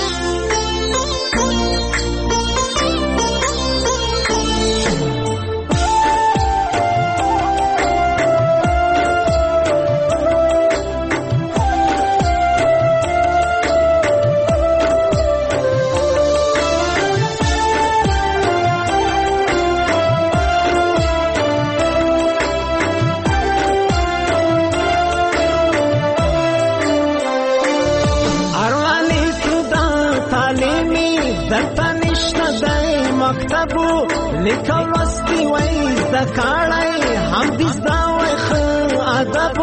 لیکل وستي وای د کاړای هم دې دا وای خو ادب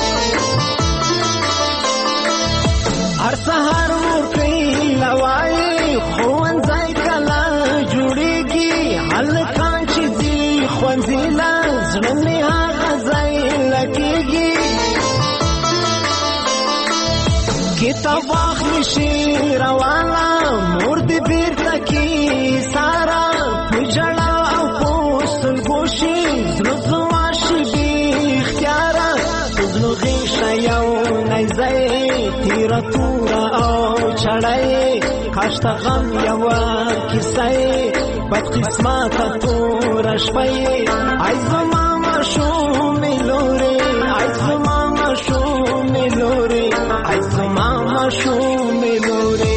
هر سحر ورکې لوای خون ځای کلا جوړيږي هلکان چې دي خوندلا زړه هغه ځای لکېږي کتاب اخلي شي روانه مور دې بیرته کې سارا جړا او پوستل ګوشي زړه شي بي اختیار زړه غيشه یو نيزه تیر تور او چړای کاشت غم یو کیسه بد قسمت تور شپي ای زما ماشومې لورې ای زما ماشومې لورې ای زما ماشومې لورې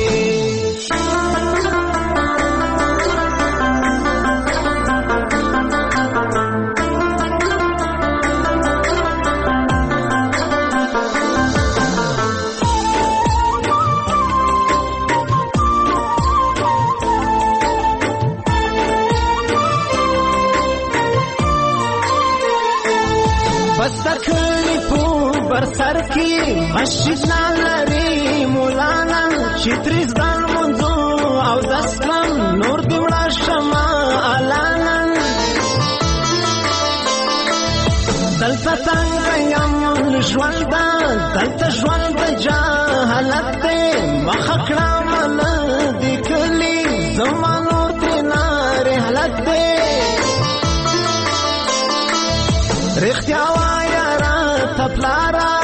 پر سر کې مسجد نالري مولانا چې تریز ګان منځو او دسکم نور دی وړه شما علانن دلته څنګه یم ژوند دلته ژوند جهالت دی مخه کړه مل دی کلی زما نور ترې رحلت دی رښتیا وایه راته پلاره